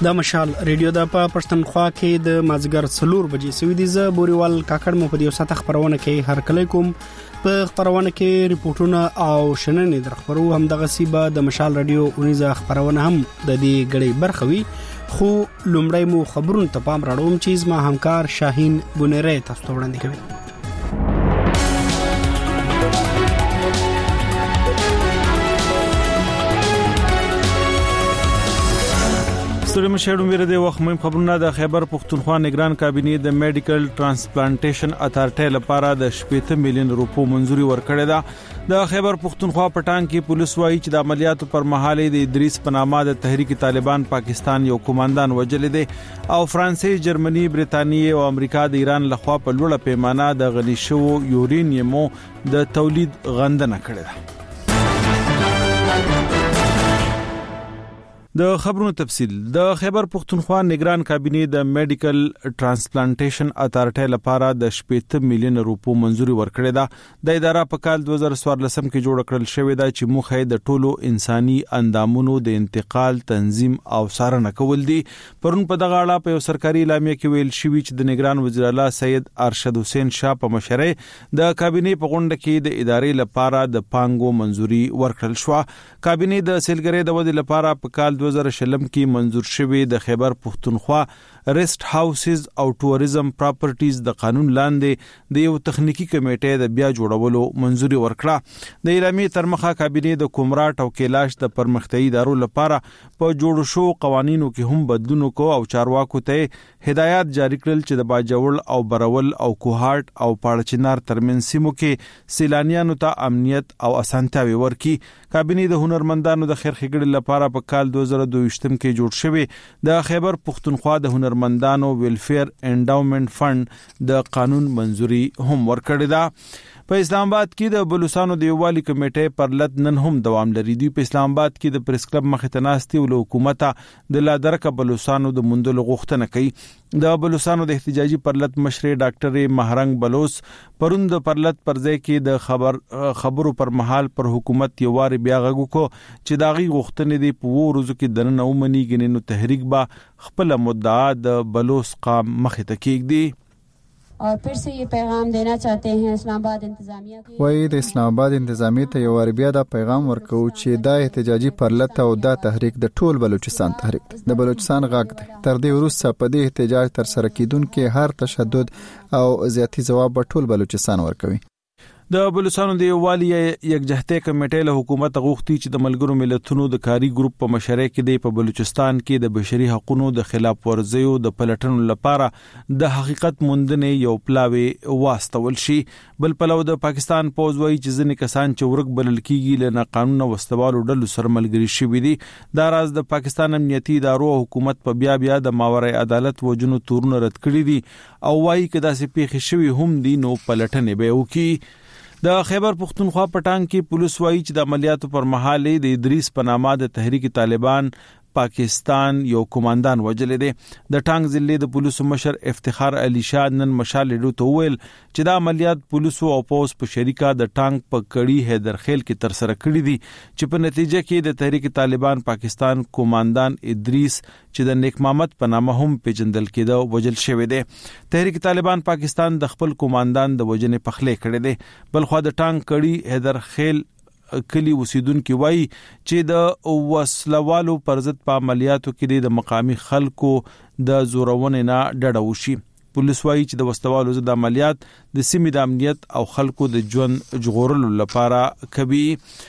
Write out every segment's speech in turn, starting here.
د مشال ریډیو د پښتونخوا کې د مازګر 4 بجې سوي دي ز بوريوال کاکړ مو په دې وسات خبرونه کې هر کله کوم په خبرونه کې ریپورتونه او شننې درخبرو هم دغه سیبه د مشال ریډیو اونیزه خبرونه هم د دې غړي برخوي خو لومړی مو خبرونه ته پام راړوم چې ما همکار شاهین بونری تاسو ته وړاندې کوي. ستړي مشهډو مېره د وخت مهم خبرونه د خیبر پختونخوا نگران کابینې د میډیکل ترانسپلانټیشن اتارټي لپاره د 80 میلیون روپو منزوري ورکړې ده. د خیبر پختونخوا پټان کې پولیس وايي چې د عملیاتو پر مهال د ادریس پنامه د تحریک طالبان پاکستان یو کمانډان وجل دي او فرانسې، جرمني، برېټانیا او امریکا د ایران لخوا په لوړه پیمانه د غني شو یورینیمو د تولید غندنه کړې ده. د خبرونو تفصیل. د خیبر پختونخوا نگران کابینې د میډیکل ترانسپلانټیشن اتارټي لپاره د 80 میلیون روپو منزوري ورکړې ده. د اداره په کال 2014 کې جوړ کړل شوې ده چې موخه د ټولو انساني اندامونو د انتقال، تنظیم او څارنه کول دي. پرون په دغه اړه په یو سرکاري اعلامیه کې ویل شوی چې د نگران وزیر اعلی سید ارشد حسین شاه په مشرۍ د کابینې په غونډه کې د ادارې لپاره د پانګو منزوري ورکړل شو. کابینې د سیلګرۍ د ودې لپاره په کال 2020 کې منزور شوی د خیبر پختونخوا ریسټ هاوسز او ټوریزم پراپرټیز د قانون لاندې د یو تخنیکی کمیټې د بیا جوړولو منزوري ورکړه. د اعلامیې تر مخه کابینې د کومراټ او کیلاش د پرمختیايي ادارو لپاره په جوړ شو قوانینو کې هم بدلون کو او چارواکو ته هدایات جاری کړل چې د باجوړ او برول او کوهارت او پاړچنار ترمن سیمو کې سیلانیانو ته امنیت او اسانتیاوي ورکړي. کابینې د هنرمندانو د خیر ښېګړې لپاره په کال 2022 کې جوړ شوی د خیبر پختونخوا د هنرمندانو ویلفیر انډاومنت فند د قانون منزوري هم ورکړی ده. په اسلام آباد کې د بلوچستانو د یووالي کمیټې پر لټ نن هم دوام لري. دی په اسلام آباد کې د پریس کلب مخې ته ناستي او حکومت د لادرکه بلوچستانو د مندلو غوښتنه کوي. د بلوچستانو د احتجاجي پر لټ مشر ډاکټر مهرنګ بلوچ پرون د پر لټ پر ځای کې د خبرو پر مهال پر حکومت یوواري بیا غږ کو چې داغي غوښتنې دی په ورځو کې دنه ومني غنینو تحریک با خپل مدعا د بلوچ قام مخې ته کېږي. और फिर से ये पैगाम देना चाहते हैं اسلام آباد انتظامیہ کی وای د اسلام آباد انتظامیہ ته یو بیا دا پیغام ورکو چې دا احتجاجي پرلط او دا تحریک د ټول بلوچستان تحریک د بلوچستان غږ دی. تر دې وروسته په دې احتجاج تر سره کیدونکو هر تشدد او زیاتی جواب ټول بلوچستان ورکوي. د بلوچستان د یووالي یکجهتۍ کمیټې له حکومت غوښتي چې د ملګرو ملتونو د کاری ګروپ په مشرۍ کې د په بلوچستان کې د بشري حقوقو د خلاف ورزیو د پلټنو لپاره د حقیقت موندنې یو پلاوی واستول شي. بل پلو د پاکستان پوز وایي چې ځینې کسان چې ورک بلل کیږي له قانون وسوالو ډلو سره ملګري شوي دي. دا راز د پاکستان امنیتي ادارو حکومت په بیا د ماورای عدالت وجنو تورونه رد کړی دي او وایي چې داسې پیښې شوي هم دي نو پلټنې به وکړي. د خیبر پختونخوا پټان کې پولیس وايي چې د عملیاتو پر مهال د ادریس پنامه د تحریک طالبان پاکستان یو کمانډان وجل دي. د ټانګ ضلع د پولیسو مشر افتخار علي شاه نن مشال ډو ته ویل چې د عملیات پولیسو او پوس په شریکه د ټانګ په کړي حیدرخیل کې تر سره کړی دي چې په نتیجه کې د تحریک طالبان پاکستان کمانډان ادریس چې د نیک محمد په نامه هم پیژندل کېده وجل شوی دی. تحریک طالبان پاکستان د خپل کمانډان د وجنې پخلې کړی دی. بلخو د ټانګ کړي حیدرخیل کلی اوسیدونکو وایي چې د وسلوالو پر ضد په عملیاتو کې د مقامی خلکو د زورونې نه ډډه وشي. پولیس وایي چې د وسلوالو ضد عملیات د سیمې د امنیت او خلکو د ژوند ژغورلو لپاره کوي.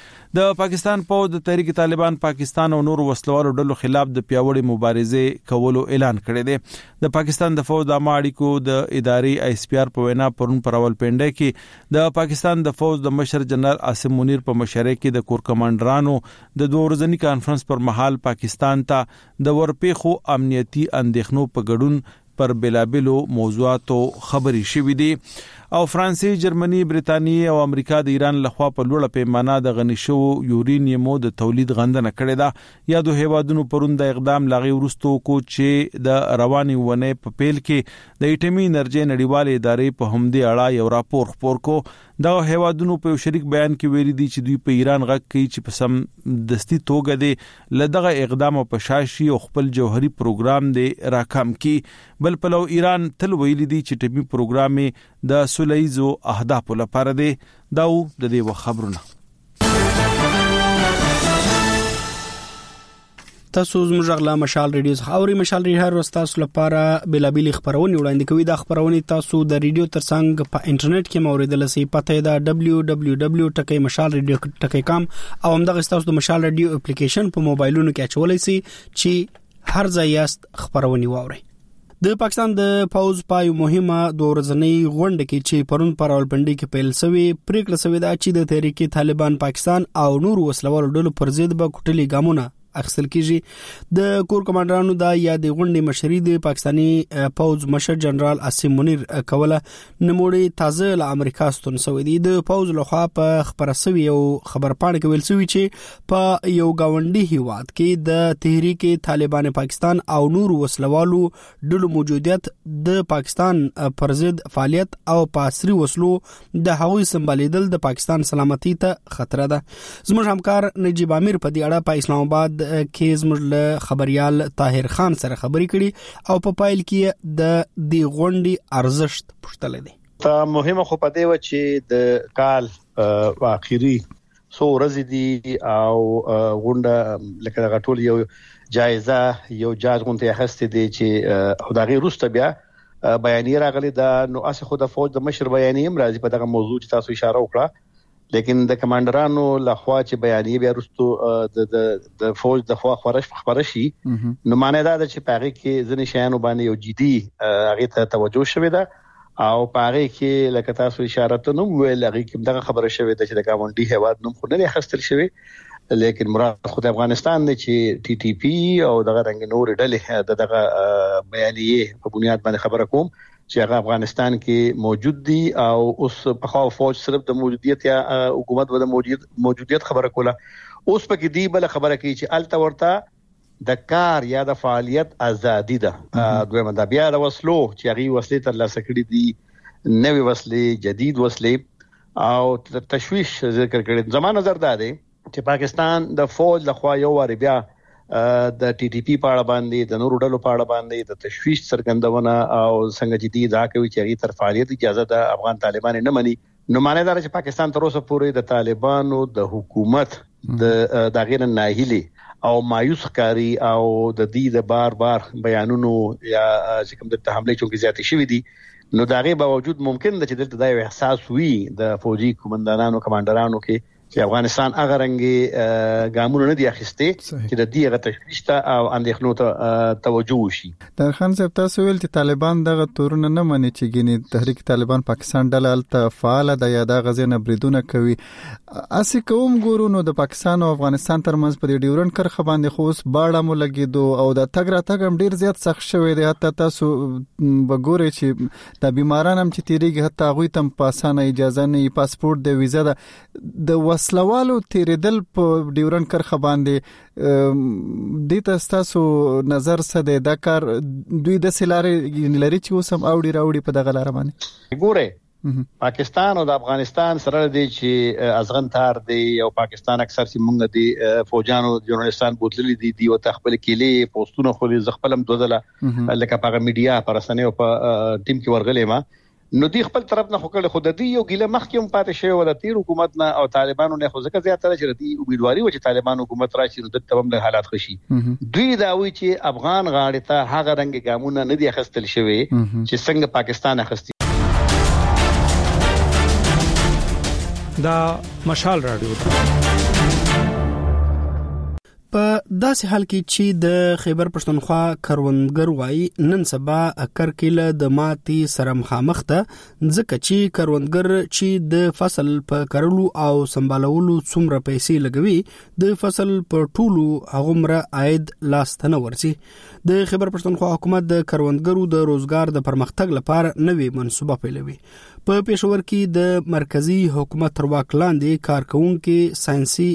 د پاکستان پوز د تحریک طالبان پاکستان او نور وسلوالو ډلو خلاف د پیاوړي مبارزې کولو اعلان کړی دی. د پاکستان د فوج د ماړیکو د ادارې ایس پی آر په وینا پرون پر راولپنډي کې د پاکستان د فوج د مشر جنرال عاصم منیر په مشرۍ کې د کور کمانډرانو د دوه ورځنی کانفرنس پر مهال پاکستان ته د ورپېخو امنیتي اندېښنو په ګډون پر بلابلو موضوعاتو خبري شوې دي. او فرانسې، جرمني، برتانیې او امریکا د ایران لخوا په لوړه پیمانه د غني شو یورینیم د تولید غندنه کړې ده. یا د هیوادونو پروند اقدام لاغي ورستو کو چې د رواني ونه په پیل کې د ایټمی انرژي نړیوالې ادارې په همدې اړه یو راپور خپور کو. دا هیوادونو په شریک بیان کې ویلي دي چې دوی په ایران غږ کوي چې په سم دستي توګه د لدغه اقدام په شاشي او خپل جوهري پروګرام دی راکم کی. بل پلو ایران تل ویلي دي چې ټیمي پروګرام د سولهیزو اهدافو لپاره دی. داو د دې خبرونه تاسو زموږ غلا مشال ریډیو خاوري مشال ریډیو هر ورځ تاسو لپاره بلابل خبرونه وړاندې کوي. د خبرونه تاسو د ریډیو ترڅنګ په انټرنیټ کې موریدل سي. پته دا www.mashalradio.com او همدغه تاسو د مشال ریډیو اپلیکیشن په موبایلونو کې اچولای سي چې هر ځای یاست خبرونه واوري. د پاکستان د پوز پای مهمه د ورځنی غونډه کې چې پرون پر راولپنډي کې پیل شوی پریکړه شوې ده چې د تحریک طالبان پاکستان او نور وسلوال ډلو پر ضد به کوټلي ګامونه اخیستل کیږي. د کور کمانډرانو د یاد غونډې مشري د پاکستاني پوز مشر جنرال اسیم منیر کوله نموړي تازه له امریکا ستون سوي دي. د پوز لخوا په خبرسوي او خبرپاڼه کې ویل سوي چې په یو گاونډي هیواد کې د تحریک طالبان پاکستان او نور وسلوالو ډلو موجودیت د پاکستان پر ضد فعالیت او پاسري وسلو د هغوی سمبالیدل د پاکستان سلامتی ته خطر ده. زموږ همکار نجیب امیر په دې اړه په اسلام آباد کې زموږ خبريال طاهر خان سره خبرې کړي او په پایل کې د دې غونډې ارزښت پوښتل دي. ته مهمه خو پدې و چې د کال اخیری سو ورځې دي او غونډه لکه د غټول یو جایزه یو جاج غونډه اخستې دي چې او دغه روسته بیا بیانیه راغلي دا نو اسه خو د فوج د مشر بیانیه هم راځي په دغه موضوع چې تاسو اشاره وکړه. لیکن د کمانډرانو لخوا چې بیانیه بیا وروسته د فوج د خوا خبرشي نو معنی دا چې پاره کې ځنې شیانو باندې یو جدي هغه ته توجه شوه ده او پاره کې لکه تاسو اشاره ته نو ویل هغه کې دغه خبره شوه ده چې د ګاونډي هواد نوم خو نه خستل شوی لیکن مراد خو د افغانستان د چې ټي ټي پی او دغه رنګ نور ډلې دغه بیانیه په بنیاد باندې خبره کوم چې هغه افغانستان کې موجود دي او اوس په خوا فوج صرف د موجودیت یا حکومت د موجودیت خبره کوله. اوس پکې دی بل خبره کوي چې الته ورته د کار یا د فعالیت ازادي ده. دویمه دا بیا د وسلو چې هغه وسلې تر لاسه کړې دي نوې وسلې جدید وسلې او تشویش ذکر کړي. زما نظر دا دی چې پاکستان د فوج لخوا یو واری بیا د ټي ټي پی په اړه باندې د نورو ډلو په اړه باندې د تشویش څرګندونه او څنګه جدي دا کوي چې هغه تر فعالیت اجازه د افغان طالبان نه مني. نو معنی دا چې پاکستان تر اوسه پورې د طالبانو د حکومت د غیر ناهیلي او مایوس کاری او د دې د بار بیانونو یا چې کوم د حمله چونکې زیاتې شوې دي نو دغه باوجود ممکن ده چې دلته دا یو احساس وي د فوجي کمانډرانو کې چې افغانستان هغه رنګي ګامونه نه دي اخیستي چې د دې غو تشویش ته او اندېښنو ته توجه وشي. در خان صاحب تاسو ویل چې طالبان دغه تورونه نه مني چې ګینه تحریک طالبان پاکستان ډله ته فعال ده یا د غزنه بریدونه کوي. اسی کوم ګورو نو د پاکستان او افغانستان ترمنځ په ډیورنډ کرخه باندې خو اوس باړه مو لګیدو او د تګ را تګ هم ډیر زیات سخت شوی دی. حتی تاسو وګورئ چې د بیمارانو هم چې تیریږي حتی هغه تم پاسانه اجازه نه پاسپورت د ویزا د وسلوالو تیریدل په ډیورنډ کرخه باندې د تاسو نظر څه دی دا کار دوی د سلارې لري چې اوسم اوډي راوړي په دغه لار باندې ګوره پاکستان او د افغانستان سره دی چې ازغن تار دی او پاکستان اکثر سي مونږ دی فوجانو جورنالستان بوتللي دي او تخپل کېلي پوسټونه خو ځخپلم دوزله لکه په میډیا پرسنۍ او په ټیم کې ورغلې ما نو دی خپل طرف نه خو د دې یو ګیله مخکې هم پاتې شوی و د تیر حکومت نه او طالبانو نه خو ځکه زیاتره چې د امیدواري و چې طالبان حکومت راشي نو د تمام له حالات خشي. دوی دا وی چې افغان غاړې ته هغه رنګ ګامونه نه دي اخستل شوی چې څنګه پاکستان اخستي. دا مشال رادیو په داسې حال کې چې د خیبر پښتونخوا کروندګر وایي نن سبا کرکیله د ماتي سره مخامخ ده، ځکه چې کروندګر چې د فصل په کرلو او سمبالولو څومره پیسې لګوي د فصل په ټولو هغومره عاید لاس ته نه ورځي. د خیبر پښتونخوا حکومت د کروندګرو د روزګار د پرمختګ لپاره نوې منصوبه پیلوي. په پېښور کې د مرکزی حکومت تر واک لاندې کارکونکو ساينسي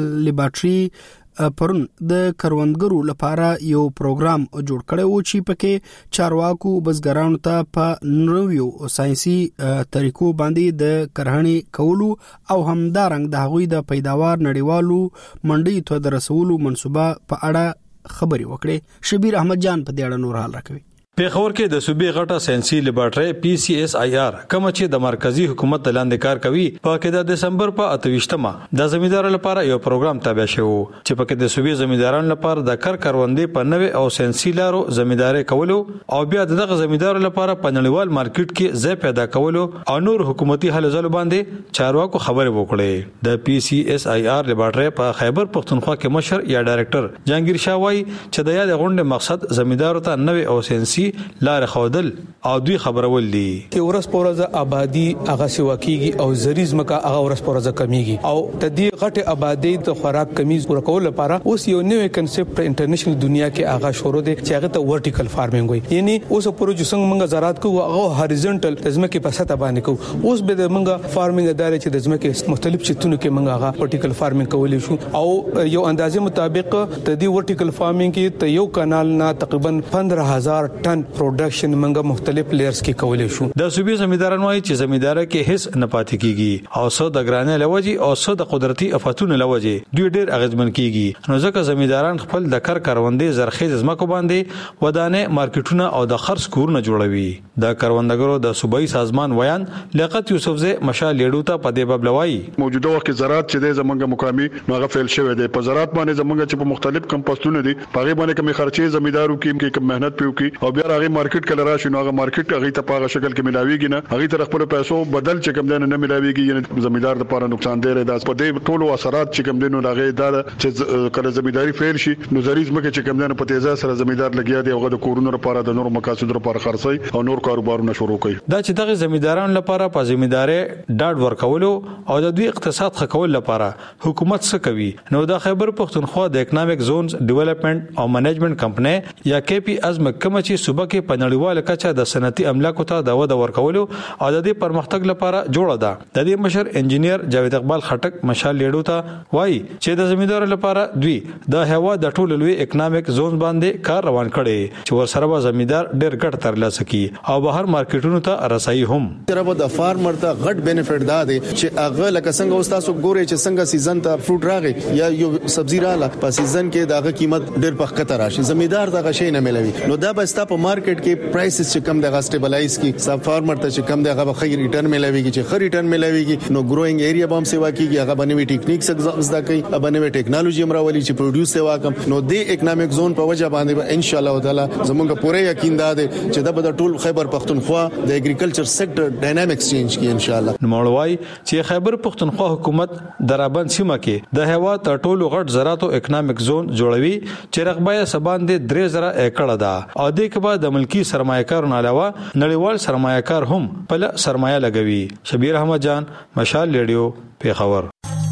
لیبارټري پرون د کروندګرو لپاره یو پروګرام جوړ کړی و چې پکې چارواکو بزګرانو ته په نویو ساينسي طریقو باندې د کرهڼې کولو او همدارنګ د هغوی د پیداوار نړیوالو منډي ته د رسولو منصوبه په اړه خبري وکړي. شبیر احمد جان په دې اړه نور حال راکوي. پیښور کې د صوبې غټه ساينسي لیبارټري PCSIR کوم چې د مرکزی حکومت لاندې کار کوي په کې د دسمبر په 28مه د زمیندارانو لپاره یو پروګرام تابع شو چې په کې د صوبې زمیندارانو لپاره د کروندې په نوې او ساينسي لارو زمینداري کولو او بیا دغه زمیندارانو لپاره په نړیوال مارکیټ کې ځای پیدا کولو او نور حکومتي هلو ځلو باندې چارواکو خبرې وکړې. د PCSIR لیبارټري په خیبر پښتونخوا کې مشر یا ډایرکټر جهانگیر شاه وایي چې د یاد غونډې مقصد زمیندارو ته نوې او ساينسي لار خودل او دوی خبرول دي چې ورس پورزه آبادی هغه سیوا کیږي او زریز مکه هغه ورس پورزه کمیږي او د دې غټه آبادی د خوراک کمی پوره کول لپاره اوس یو نوې کنسپټ په انټرنیشنل دنیا کې هغه شروع دي چې هغه ته ورټیکل فارمینګ وایي. یعنی اوس پروژه څنګه موږ زراعت کوو هغه هاریزونټل د ځمکې په سطح باندې کوو. اوس به د موږ فارمینګ ادارې چې د ځمکې مختلف چتونو کې موږ هغه ورټیکل فارمینګ کولای شو او یو اندازې مطابق د دې ورټیکل فارمینګ کې ته یو کانال نه تقریبا 15000 ټن پروډکشن منګه مختلف لیئرز کې کولای شو. د صوبې زمیندارانو وايي چې زمیندار کې هیڅ نه پاتې کیږي او څو د ګرانه لوجي او څو د قدرتي آفاتونو لوجي دوی ډېر اغیزمن کیږي. نو ځکه زمینداران خپل د کروندې زرخیز ځمکو باندې ودانه مارکیټونه او د خرڅ کورونه جوړوي. د کروندګرو د صوبایي سازمان ویان لیاقت یوسفزی مشال لیډو ته په دې باب لوي موجوده وخت زراعت چې د زمونږ مقامي نوغه فعال شوی دی. په زراعت باندې زمونږ چې په مختلف کمپوسټونه دي په غي باندې کوم خرچې زمیندارو کې کوم مهنت پیو کی او بیا هغه مارکیټ کله راشي نو هغه مارکیټ هغه ته په شکل کې ملاويږي نه هغه تر خپل پیسو بدل چې کوم نه ملاويږي. یعنی زمیندار د لپاره نقصان دی. دا په دې ټولو اثرات چې کوم دینو هغه دا چې کله زمینداری فعال شي نو زریز مکه چې کوم نه په تیزه سره زمیندار لګیا دی هغه د کورونو لپاره د نور مقاصد لپاره خرڅي او نور کاروبارونه شروع کوي. دا چې دغه زمیندارانو لپاره په زمینداري ډاډ ورکولو او د دوی اقتصاد خکول لپاره حکومت څه کوي نو د خیبر پښتونخوا د اکونومیک زونز ډیولپمنٹ او منیجمنت کمپنی یا KP ازم کوم چې صوبه کې په نړیواله کچه د صنعتي املاکو ته د وده ورکولو او د دې پرمختګ لپاره جوړه ده. د دې مشر انجینیر جاوید اقبال خټک مشال لیډو ته وایي چې د زمیندارو لپاره دوی د هوا د ټولو لوی اکونومیک زون باندې کار روان کړي چې ورسره به زمیندار ډېر ګټ ترلاسه کړي او بهر مارکیټونو ته رسایي هم. تربه د فارمر ته غټ بینیفټ دا دی چې هغه لکه څنګه اوس تاسو ګورئ چې څنګه سیزن ته فروټ راغی یا یو سبزی رااله په سیزن کې دغه قیمت ډېر په خطر راشي زمیندار دغه شی نه ملوي نو دا به ستا په مارکیټ کې پرایسز چې کم دغه سټیبلایز کی سب فارمر ته چې کم دغه خیر ریټرن ملويږي چې خیر ریټرن ملويږي نو ګروینګ ایریا به هم سیوا کیږي هغه باندې ټیکنیکس زده کوي باندې ټیکنالوژي امراولي چې پروډوس سیوا کم نو د اکونومیک زون په وجه باندې ان شاء الله تعالی زمونږ پوره یقین ده چې د ټول خیبر پښتونخوا د اګریکلچر سېکټر ډاینامیکس چینج کی ان شاء الله. نوموړی چې خیبر پښتونخوا حکومت درابند سیمه کې د هوا تر ټولو غټ زراعت او اکونومیک زون جوړوي چې رقبه سبان د 3000 ایکړه ده او د کې بعد د ملکی سرمایه‌کارونو علاوه نړیوال سرمایه‌کار هم په سرمایه لګوي. شبیر احمد جان مشال لیډیو پیښور.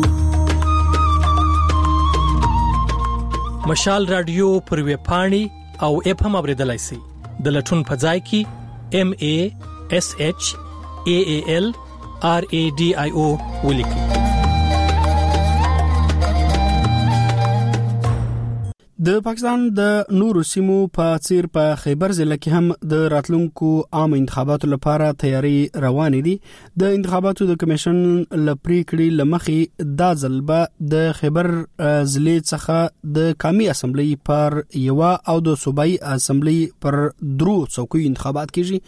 مشال رادیو پر ویب پاڼې او اپ هم اوریدلای شئ. د لټون په ځای کې MASHAALRADIO ولیکئ. د پاکستان د نورو سیمو په څیر په خیبر ضلع کې هم د راتلونکو عام انتخاباتو لپاره تیاری روانې دي. د انتخاباتو د کمیشن لپریکړي لمخې دا ځلبه د خیبر ضلع څخه د قومي اسمبلی پر یو او د صوبایي اسمبلی پر درو څوکۍ انتخابات کیږي.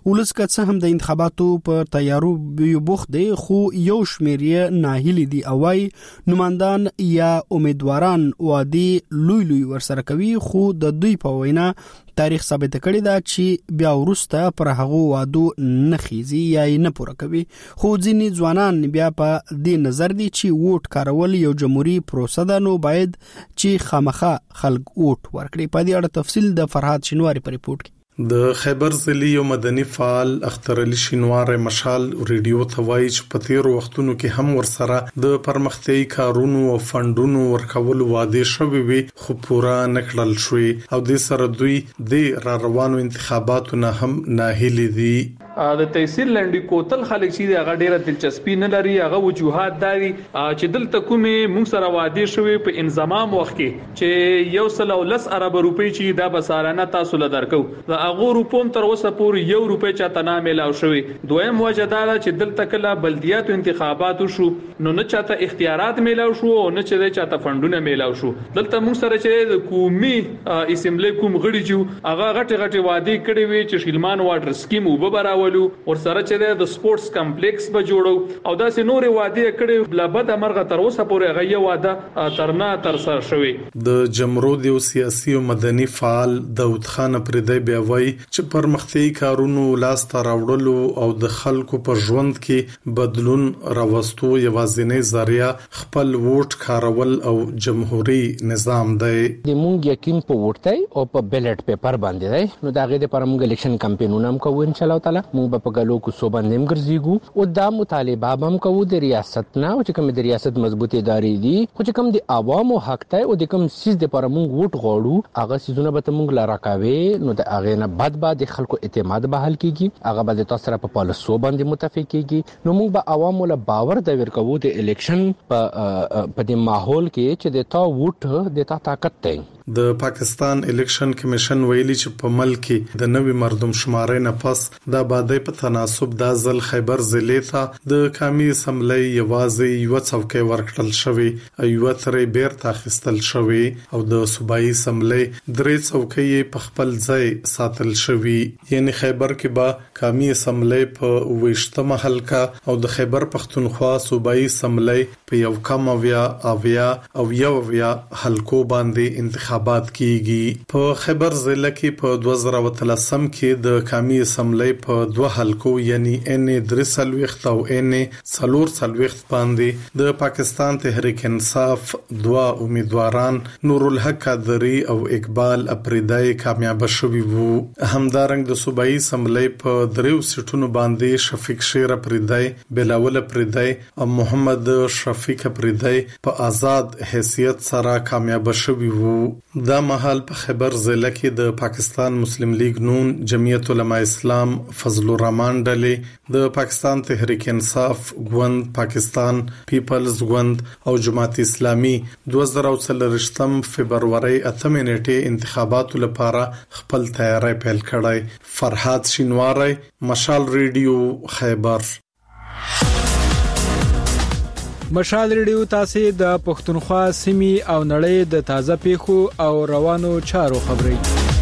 ولس که څه هم د انتخاباتو په تیارو بوخت دی خو یو شمېر یې ناهیلي دي او وايي نمایندان یا امیدواران وادي لوی ورسره کوي خو د دوی په وینا تاریخ ثابت کړی دا چې بیا ورسته پر هغه وادو نه خيزي یا نه پوره کوي خو ځینې ځوانان بیا په دې نظر دي چې ووټ کارول یو جمهوریت پروسه ده نو باید چې خامخا خلک ووټ ورکړي. په دې اړه تفصیل د فرهاد شینواری په ریپورت کې. د خیبر ضلعي یو مدني فعال اختر علي شینواری مشال ریډیو ته وایي چې په تیرو وختونو کې هم ورسره د پرمختیايي کارونو او فندونو ورکول وعده شوی وي خو پورا نکړل شوی او د سره دوی د را روانو انتخاباتو نه هم ناهیلي دي. د تحصیل لاندې کوتل خلک چې هغه ډیره دلچسپي نه لري هغه وجوهات داري چې دلته کومې موږ سره وعده شوی په انضمام وخت کې چې 110 ارب روپۍ چې دا بسارانه تاسو له درکو د هغه روپوم تر اوسه پورې 1 روپۍ چاته نه ملاو شوی. دویم وجه دا چې دلته کله بلدیاتو انتخاباتو شو نو نه چاته اختیارات ملاو شو او نه چاته فندونه ملاو شو. دلته موږ سره چې د قومي اسمبلی کوم غړي چې هغه غټي وعده کړې وي چې شیلمان واټر سکیم وببراو ورسره چې د سپورتس کمپلیکس به جوړو او داسې نورې وعده کړې بل بد مرغه تر اوسه پورې هغه وعده ترنا تر سره شوی. د جمهوریت یو سیاسي او مدني فعال داود خان پردی بیا وایي چې پرمختیايي کارونو لاس ته راوړلو او د خلکو په ژوند کې بدلون راوستو یوازینی ذریعہ خپل ووټ کارول او جمهوریت نظام دی. د مونږ یقین په ووټ او په بیلټ پیپر باندې دی نو دا غي د پرمږ الیکشن کمپاینونه هم کوو ان شاء الله تعالی مونږ په ګلو کو صوبه نیم ګرځيګو او دا مطالبه هم کوو د ریاست نه او چې کوم د ریاست مضبوطی ادارې دي خو چې کوم د عوامو حق ته او د کوم سیس د پر مونږ ووټ غوړو هغه سيزونه به مونږ لاره کوي نو د اغه نه بعد خلکو اعتماد بحال کیږي هغه به تاسو سره په پالیسو باندې متفق کیږي نو مونږ به عوامو له باور د ورکوو د الیکشن په د ماحول کې چې د تا ووټ د تا طاقت دی. د پاکستان الیکشن کمیشن ویلي چې په ملک کې د نوې مردم شمارې نه پس د آبادی په تناسب د ځل خیبر ضلع ته د قومي اسمبلی یوازې یو څوکۍ ورکړل شوی او یو ترې بیرته اخیستل شوی او د صوبایي اسمبلی درې څوکۍ په خپل ځای ساتل شوی. یعنی خیبر کې به قومي اسمبلی په 28مه حلقه او د خیبر پختونخوا صوبایي اسمبلی په یو کم اویا او یو حلقو باندې انتخابات کیږي. په خیبر ضلع کې په 2013 کې د قومي اسمبلی په 2 حلقو یعنی ان 3 او ان 4 باندې د پاکستان تحریک انصاف 2 امیدواران نور الحق قادری او اقبال اپریدای کامیاب شوي وو. همدارنګ د صوبایي اسمبلی په 3 سیټونو باندې شفیق شیر اپریدای، بلاول اپریدای او محمد شفیق اپریدای په آزاد حیثیت سره کامیاب شوي وو. دا مهال په خیبر ضلع کې د پاکستان مسلم لیگ نون، جمعیت علماء اسلام، فضل الرحمن ډلې، د پاکستان تحریک انصاف ګوند، پاکستان پیپلز ګوند او جماعت اسلامي 2023 فبرवरी 8 نیټه انتخاباتو لپاره خپل تیاری پیل کړی. فرهاد شینواری، مشال ریډیو، خیبر. مشال ریډیو تاسو د پښتونخوا سیمې او نړۍ د تازه پیښو او روانو چارو خبري.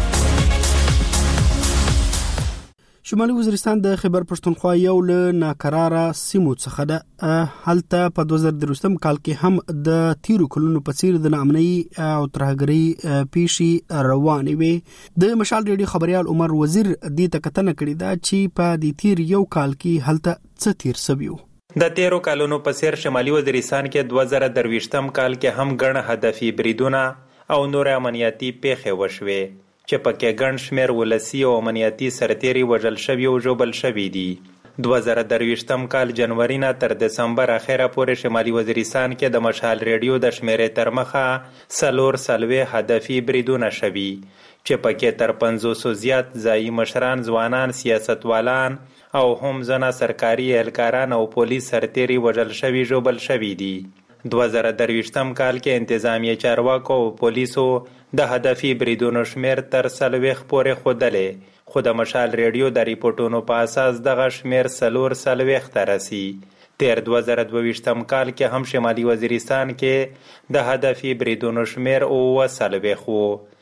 شمالي وزیرستان د خیبر پښتونخوا یو له ناکراره سیمو څخه ده. هلته په 2023 کال کې هم د تیرو کلونو په څیر د ناامنۍ او ترهګرۍ پیښې روانې وي. د مشال ریډیو خبريال عمر وزیر دې تکتنه کړې ده چې په دې تیر یو کال کې هلته څه تیر سوي. د تیرو کالونو په سیر شمالي وزیرستان کې 2023 کال کې هم ګڼ هدفي بریدونه او نور امنیتي پیښې وشوې چې پکې ګڼ شمېر ولسي او امنیتي سرتیري وژل شوي او ژوبل شوي دي. 2023 کال جنوري نه تر دسمبر اخره پورې شمالي وزیرستان کې د مشال ریډیو د شمیرې تر مخه 4 هدفي بریدونه شوي چې پکې تر 500 زیات ځایي مشران، ځوانان، سیاستوالان او هم ځنه سرکاري اهلکاران او پولیس سرتیري وژل شوي ژوبل شوي دي. 2023 کال کې انتظامی چارواکو او پولیسو د هدفي بریدونو شمیر تر 40 پورې ښودلې، خو د مشال ریډیو د ریپورتونو په اساس دغه شمیر 40 ته رسي. تیر 2022 کال کې هم شمالي وزیرستان کې د هدفي بریدونو شمیر 40 وو.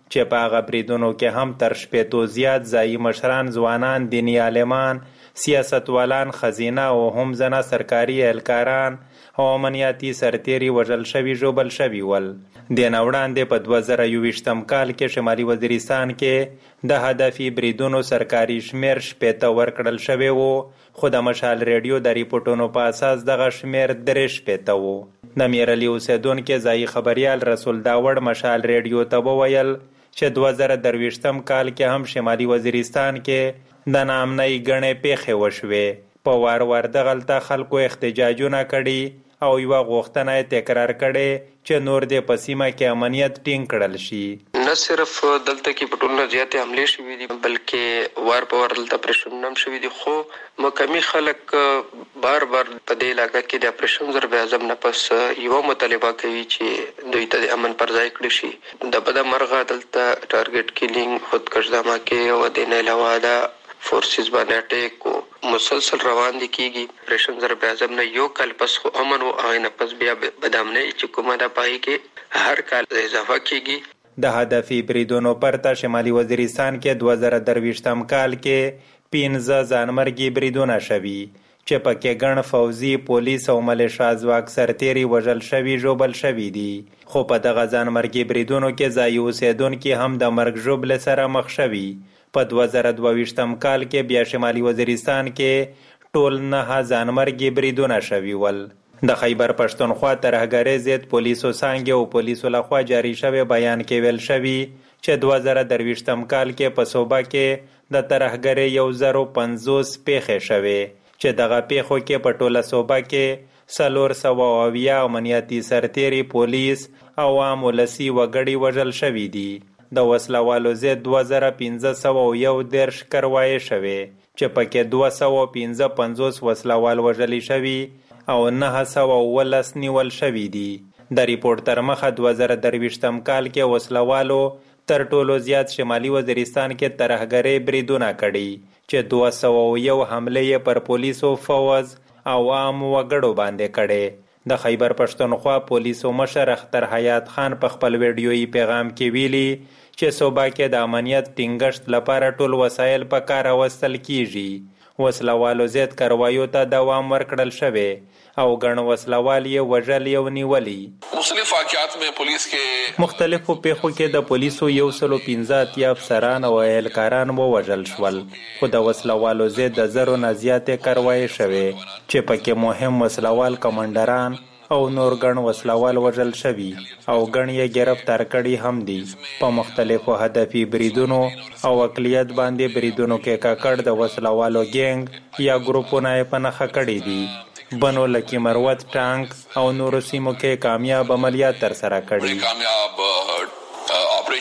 چې په هغه بریدونو کې هم تر 80 زیات ځایي مشران، ځوانان، دیني عالمان، سیاستوالان، خزینه او هم ځنه سرکاري اهلکاران او امنیتي سرتیري وژل شوي ژوبل شوي ول. د نه وړاندې په 2021 کال کې شمالي وزیرستان کې د هدفي بریدونو سرکاري شمیر 80 ورکړل شوی وو، خو د مشال ریډیو د ریپورټونو په اساس دغه شمیر 83 وو. د میرعلي اوسیدونکو ځایي خبريال رسول داوړ مشال ریډیو ته وویل چې 2023 کال کې هم شمالي وزیرستان کې د ناامنۍ ګڼې پیښې وشوې. په وار وار دغلته خلکو احتجاجونه کړي او یوه غوښتنه یې تکرار کړې چې نور دې په سیمه کې امنیت ټینګ کړل شي. نه صرف دلته کې په ټولنه زیاتې حملې شوي دي بلکې وار په وار دلته اپریشنونه هم شوي دي، خو مقامي خلک بار بار په دې علاقه کې د اپریشن ضرب اعظم نه پس یوه مطالبه کوي چې دوی ته د امن پر ځای کړی شي. د بده مرغه دلته ټارګټ کیلینګ، خودکش دھماکې او د نه علاوه د فورسز باندې اٹیک مسلسل روان دي کیږي. اپریشن ضرب اعظم نه یو کال پس خو امن او هغه نه پس بیا بدامنۍ چې کومه ده پای کې هر کال اضافه کیږي. د هدفي بریدونو پرته شمالي وزیرستان کې 2023 کال کې 15 ځانمرګي بریدونه شوي چې پکې ګڼ فوزي، پولیس او ملیشا ځواک سرتیري وژل شوي ژوبل شوي دي. خو په دغه ځانمرګي بریدونو کې ځایي اوسیدونکي هم د مرګ ژوبلې سره مخ شوي. په 2022 کال کې بیا شمالي وزیرستان کې ټول 9 ځانمرګي بریدونه شوي ول. د خیبر پښتونخوا ترهګرۍ ضد پولیسو څانګې او پولیسو لخوا جاری شوی بیان کې ویل شوي چې 2023 کال کې په صوبه کې د ترهګرۍ 1050 پیښې شوې چې دغه پیښو کې په ټوله صوبه کې 470 امنیتي سرتیري، پولیس او عام ولسي وګړي وژل شوي دي. د وسلوالو ضد 2501 کاروایي شوې چې پکې 255 وسلوال وژلي شوي او 912 نیول شوي دي. د ریپورت تر مخه 2023 کال کې وسلوالو تر ټولو زیات شمالي وزیرستان کې ترهګرۍ بریدونه کړي چې 201 حملې پر پولیسو، فوز او عام وګړو باندې کړي. د خیبر پښتونخوا پولیسو مشر اختر حیات خان په خپل ویډیویي پیغام کې ویلي چې صوبه کې د امنیت ټینګښت لپاره ټول وسایل په کار راوستل کیږي. وسلوالو ضد کاروایو ته دوام ورکړل شوی او ګڼ وسلوال یې وژلي او نیولي. مختلف واقعات میں پولیس کې مختلفو پیښو کې د پولیسو 115 افسران او اهلکاران ووژل شول، خو د وسلوالو ضد د 1000 نه زیاتې کاروایي شوې چې پکې مهم وسلوال کمانډران او نور ګڼ وسلوال وژل شوي او ګڼ یې گرفتار کړي هم دي. په مختلفو هدفي بریدونو او اقلیت باندې بریدونو کې کاکړ د وسلوالو ګینګ یا ګروپونه یې په نښه کړي دي. بنو لکي مروت، ټانک او نورو سیمو کې کامیاب عملیات ترسره کړي.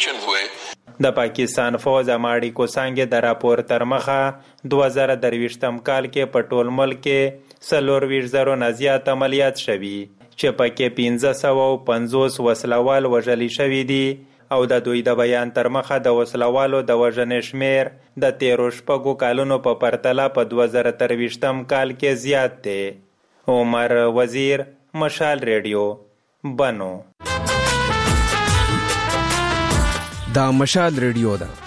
د پاکستان فوج اماړي کو څنګه د راپور تر مخه 2023 کال کې په ټول ملک کې 420 نه زیات عملیات شوي چې پکې 1550 وسلوال وژلي شوي دي او د دوی د بیان تر مخه د وسلوالو د وژنې شمیر د 13 کالونو په پرتله په 2023 کال کې زیات دی. عمر وزیر، مشال ریډیو، بنو. دا مشال ریډیو ده.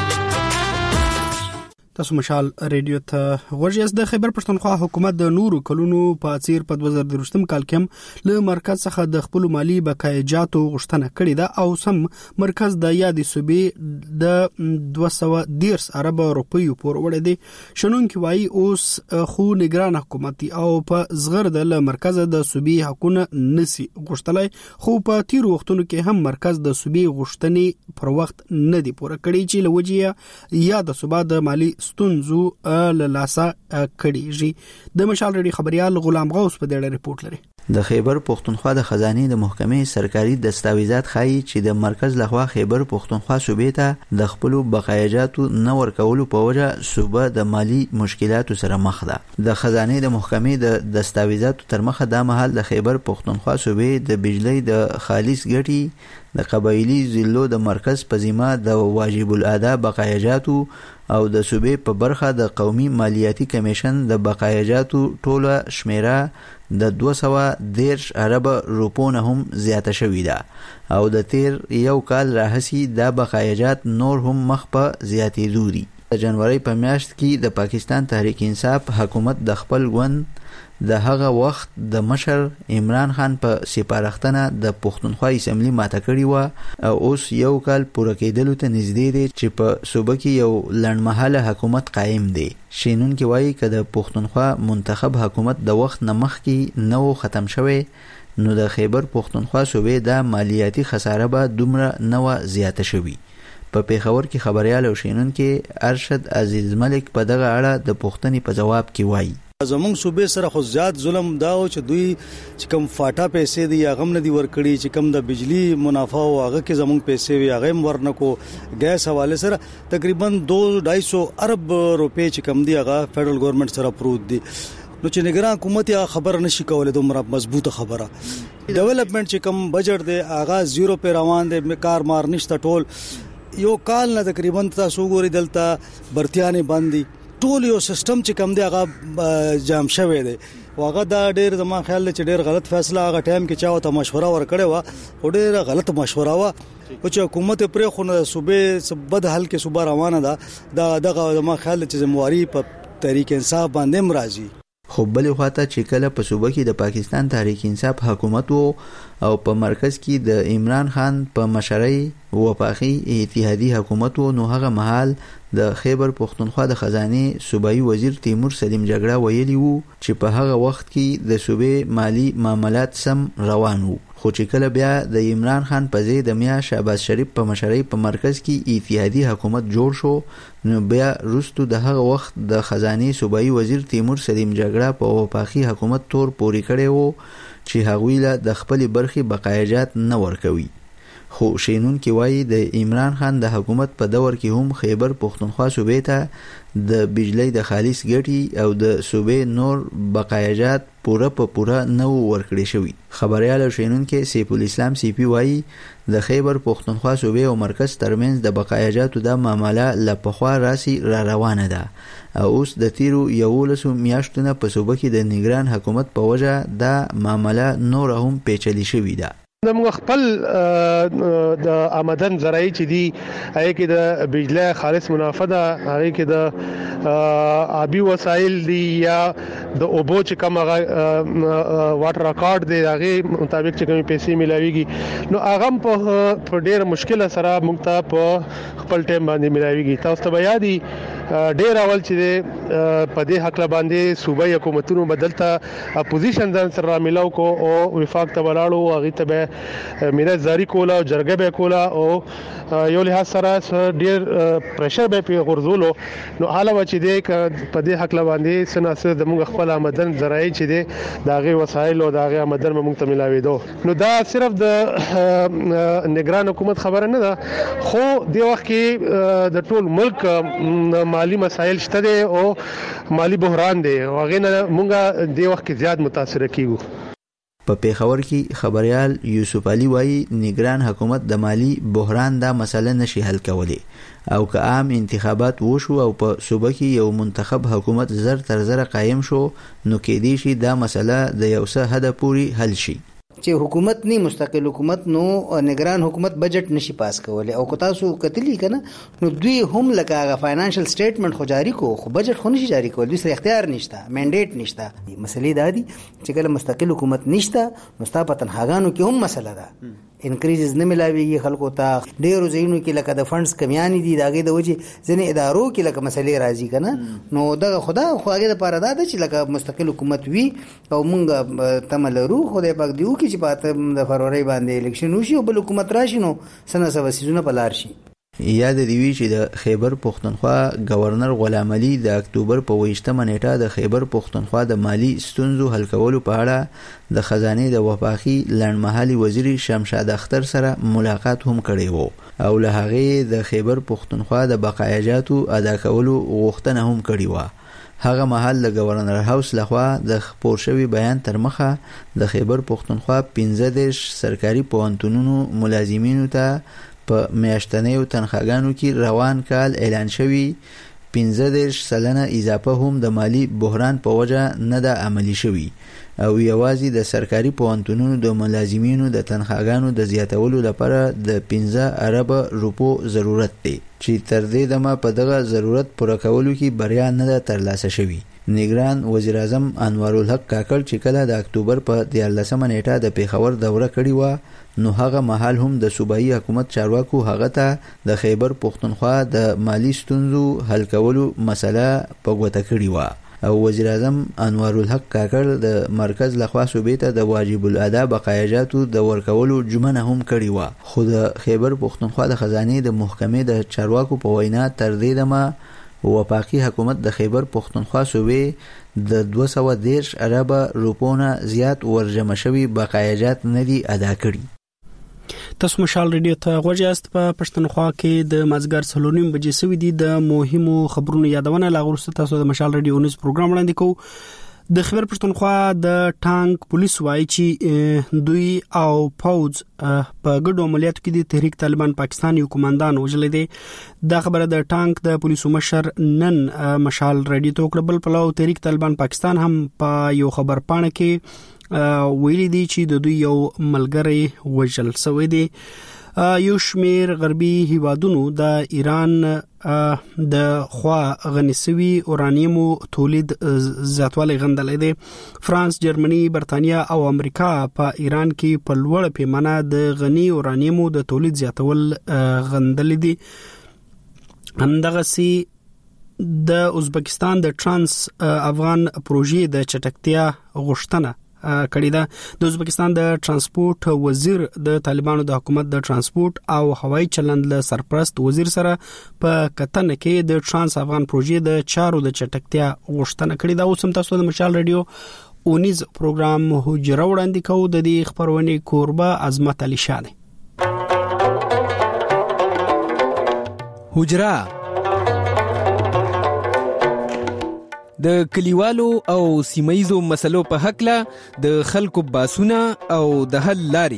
تاسو مشال ریډیو ته غوږی د خیبر پښتونخوا حکومت د نورو کلونو په څیر په 2023 کال کې له مرکز څخه د خپل مالی بقایجاتو غوښتنه کړې ده او سم مرکز د یادې صوبې د 210 ارب روپیو پورې وړي دي. شنونکي وایي اوس خو نگران حکومت او په زغر د مرکز د صوبې حقونه نسی غوښتلای، خو په تیر وختونو کې هم مرکز د صوبې غوښتنې پر وخت نه دی پوره کړی چې لوجه یا د صوبې د مالی ستونزو لاسا کړيږي. د مشال ریډیو خبريال غلام غوث په دې ریپورت لري. د خیبر پښتونخوا د خزانه د محکمې سرکاري دستاویزات ښایي چې د مرکز لخوا خیبر پښتونخوا صوبې ته د خپل بقایجاتو نه ورکولو په وجه صوبه د مالی مشکلاتو سره مخ ده. د خزانه د محکمې د دستاویزاتو تر مخه د مهال د خیبر پښتونخوا صوبې د بجلی د خالص ګټي د قبایلی ضلعو د مرکز په ذمہ د واجب الادا بقایجاتو او د صوبې په برخه د قومي مالیاتي کمیشن د بقایجاتو ټوله شمیره د 210 ارب روپو نه هم زیاته شوې ده او د تیر یو کال راهسي دا بقایجات نور هم مخ په زیاتېدو دي. د جنوري په میاشت کې د پاکستان تحریک انصاف حکومت د خپل ګوند د هغه وخت د مشر عمران خان په سپارښتنه د پښتونخوا اسمبلی ماته کړې وه او اوس یو کال پوره کېدلو ته نږدې دی چې په صوبه کې یو لنډمهاله حکومت قایم دی. شینونکي وایي که د پښتونخوا منتخب حکومت د وخت نه مخکې نه و ختم شوی نو د خیبر پښتونخوا صوبې د مالیاتي خساره به دومره نه وه زیاته شوي. په پیښور کې خبریال او شینونکي ارشد عزیز ملک په دغه اړه د پوښتنې په جواب کې وایي زمونږ صوبې سره خو زیات ظلم دا و چې دوی چې کم فاټا پیسې دی هغه هم نه دی ورکړي چې کم د بجلی منافع او هغه کې زمونږ پیسې وي هغه هم ورنکو. ګیس حواله سره تقریبا 2-250 ارب روپے چې کم دی هغه فدرل ګورنمنت سره پروت دی. نو چې نگران حکومت یا خبر نشي کولای دومره مضبوطه خبره. ډیولپمنٹ چې کم بجټ دی هغه 0 په روان دی کار مار نشته. ټول یو کال نه تقریبا تاسو ګوري دلته برتیانه باندې ټول یو سیستم چې کم دی هغه جام شوی دی. واغه دا ډیر زما خیال چې ډیر غلط فیصله هغه ټایم کې چاو ته مشوره ورکړې و او ډیر غلط مشوره و او چې حکومت پرې خو نه صوبې بد حل کې صوبه روانه ده دغه زما خیال چې ذمہواری په تحریک انصاف باندې مرাজি. خو بلې خواته چې کله په صوبه کې د پاکستان تحریک انصاف حکومت وو او په مرکز کې د عمران خان په مشرۍ وفاقي اتحادي حکومت وو نو هغه مهال د خیبر پښتونخوا د خزانه صوبایي وزیر تیمور سلیم جګړه ویلی وو چې په هغه وخت کې د صوبې مالی معاملات سم روان وو. خو چې کله بیا د عمران خان په ځای د میا شهباز شریف په مشرۍ په مرکز کې اتحادي حکومت جوړ شو نو بیا وروسته د هغه وخت د خزانه صوبایي وزیر تیمور سلیم جګړه په وفاقي حکومت تور پوري کړی وو چې هغوی له د خپل برخي بقایجات نه ورکوي. خو شینون کې وایي د عمران خان د حکومت په دور کې هم خیبر پښتونخوا صوبې ته د بجلی د خالص ګټي او د صوبې نور بقایجات پوره نه ورکړي شوی. خبريال شینون کې سیف الاسلام سی پی وایي د خیبر پښتونخوا صوبې او مرکز ترمنځ د بقایجاتو د معامله لپخوا راسي را روانه ده او اوس د تیرو 11 میاشتو نه په صوبه کې د نگران حکومت په وجه د معامله نور هم پیچلې شوې ده. موږ خپل د آمدن زراعي چې دی هغه کې د بجلی خالص منافع ده هغه کې د آبي وسایل دی یا د اوبو چې کوم واټر ریکارډ دی هغه مطابق چې کوم پیسې ملاويږي نو هغه په ډېر مشکل سره موږ ته په خپل ټیم باندې ملاويږي. تاسو ته بیا دی ډېر اول چې په دې حق باندې صوبایي حکومتونو بدلته اپوزیشن ځان سره ملاو کو او وفاق ته ولاړو هغه ته میراث جاری کوله او جرګه به کوله او یو له سره ډیر پریشر به په غرزولو نو حالا و چې د په دې حق باندې سناسه د موږ خپل آمدن زراعي چې د داغه وسایل او داغه آمدن موږ ته ملاوي دو نو دا صرف د نگران حکومت خبره نه ده خو د وخت کې د ټول ملک مالی مسایل شته دي او مالی بحران دي او هغه نه موږ د وخت کې زیات متاثر کیږو. په پیښور کې خبريال یوسف علي وایي نگران حکومت د مالی بحران دا مسله نشي حل کولی او که عام انتخابات وشو او په صوبه کې یو منتخب حکومت زر تر زر قایم شو نو کې دي شي دا مسله د یو څه حد پوري حل شي. چې حکومت نه مستقل حکومت نو نگران حکومت بجټ نشي پاس کولای او کتا سو کتلی کنه نو دوی هم لکه فاینانشل سټیټمنټ خو جاری کو خو بجټ خو نشي جاری کول دوی سره اختیار نشته منډیټ نشته. مسلې دا دي چې کله مستقل حکومت نشته نو ستا په تنخواګانو کې هم مسله ده انکریزز نه ملاويږي خلکو ته ډېر زینو کې لکه د فندز کمیانی دي داګه د وجه ځنې ادارو کې لکه مسلې راځي کنه نو دغه خدا خو هغه لپاره دا چې لکه مستقل حکومت وي او مونږ تملرو خدای پاک دیو کې چې په د فروری باندې الیکشن وشي او بل حکومت راشي نو سنه سوسیزونه بلار شي. یاد دی وی چې د خیبر پښتونخوا گورنر غلام علي د اکتوبر په 28مه نیټه د خیبر پښتونخوا د مالی ستونزو حل کولو په اړه د خزانه د وفاقي لړمحلي وزیر شمشاد اختر سره ملاقات هم کړی وو او له هغه د خیبر پښتونخوا د بقایجاتو ادا کولو غوښتنه هم کړې و. هغه مهال د گورنر هاوس لخوا د خپور شوی بیان تر مخه د خیبر پښتونخوا 15 سرکاري پوهنتونونو ملازمینو ته په میاشتنیو تنخواګانو کې روان کال اعلان شوی 15% اضافه هم د مالی بحران په وجه نه د عملی شوی او یوازې د سرکاري پوهنتونونو د ملازمینو د تنخواګانو د زیاتولو لپاره د 15 ارب روپو ضرورت دی چې تر دې دمه په دغه ضرورت پوره کولو کې بریا نه ده ترلاسه شوې. نگران وزیر اعظم انوار الحق کاکړ چې کله د اکتوبر په 14مه نیټه د پیښور دوره کړې و نو هغه مهال هم د صوبایي حکومت چارواکو هغه ته د خیبر پښتونخوا د مالی ستونزو حل کولو مسله په ګوته کړې و او وزیر اعظم انوار الحق کاکړ د مرکز لخوا صوبې ته د واجب الادا بقایاجاتو د ورکولو ژمنه هم کړې و خو د خیبر پښتونخوا د خزانه د محکمې د چارواکو په وینا تر دې دمه وفاقي حکومت د خیبر پښتونخوا صوبې د 210 ارب روپونه زیات ورجمع شوی بقایاجات نه دي ادا کړي. تاسو مشال ریډیو ته غوښیاست. په پښتونخوا کې د مازګر 3:30 بجې سوي دي د مهمو خبرونو یادونه لاغورسته تاسو د مشال ریډیو نیوز پروګرام وړاندې کوو. د خیبر پښتونخوا د ټانک پولیس وایي چې دوی او پوز په ګډو عملیاتو کې د تحریک طالبان پاکستان یو کمانډان وژل دي. دا خبره د ټانک د پولیسو مشر نن مشال ریډیو ته وکړه. بل پلو تحریک طالبان پاکستان هم په یو خبر پاڼه کې ویلي دي چې د دوی یو ملګری وژل شوی دی. یو شمیر غربي هیوادونو د ایران د خوا غنیسوي اورانیوم تولید زیاتوالی غندلې دي. فرانس، جرمني، برتانیا او امریکا په ایران کې په لوړ پیمانه د غنی اورانیوم د تولید زیاتول غندلې دي. همدغه سي د ازبکستان د ترانس افغان پروژې د چټکتیا غوښتنه کړی ده. د ازبکستان د ترانسپورت وزیر د طالبانو د حکومت د ترانسپورت او هوایي چلند له سرپرست وزیر سره په کتنه کې د ترانس افغان پروژې د چارو د چټکتیا غوښتنه کړې ده. اوس هم تاسو د مشال ریډیو اونیز پروګرام حجره وړاندې کوو. د دې خبرونه کوربه عظمت علي شاه دی. حجره د کلیوالو او سیمایزو مسلو په حق له د خلکو باسونه او د حل لاري.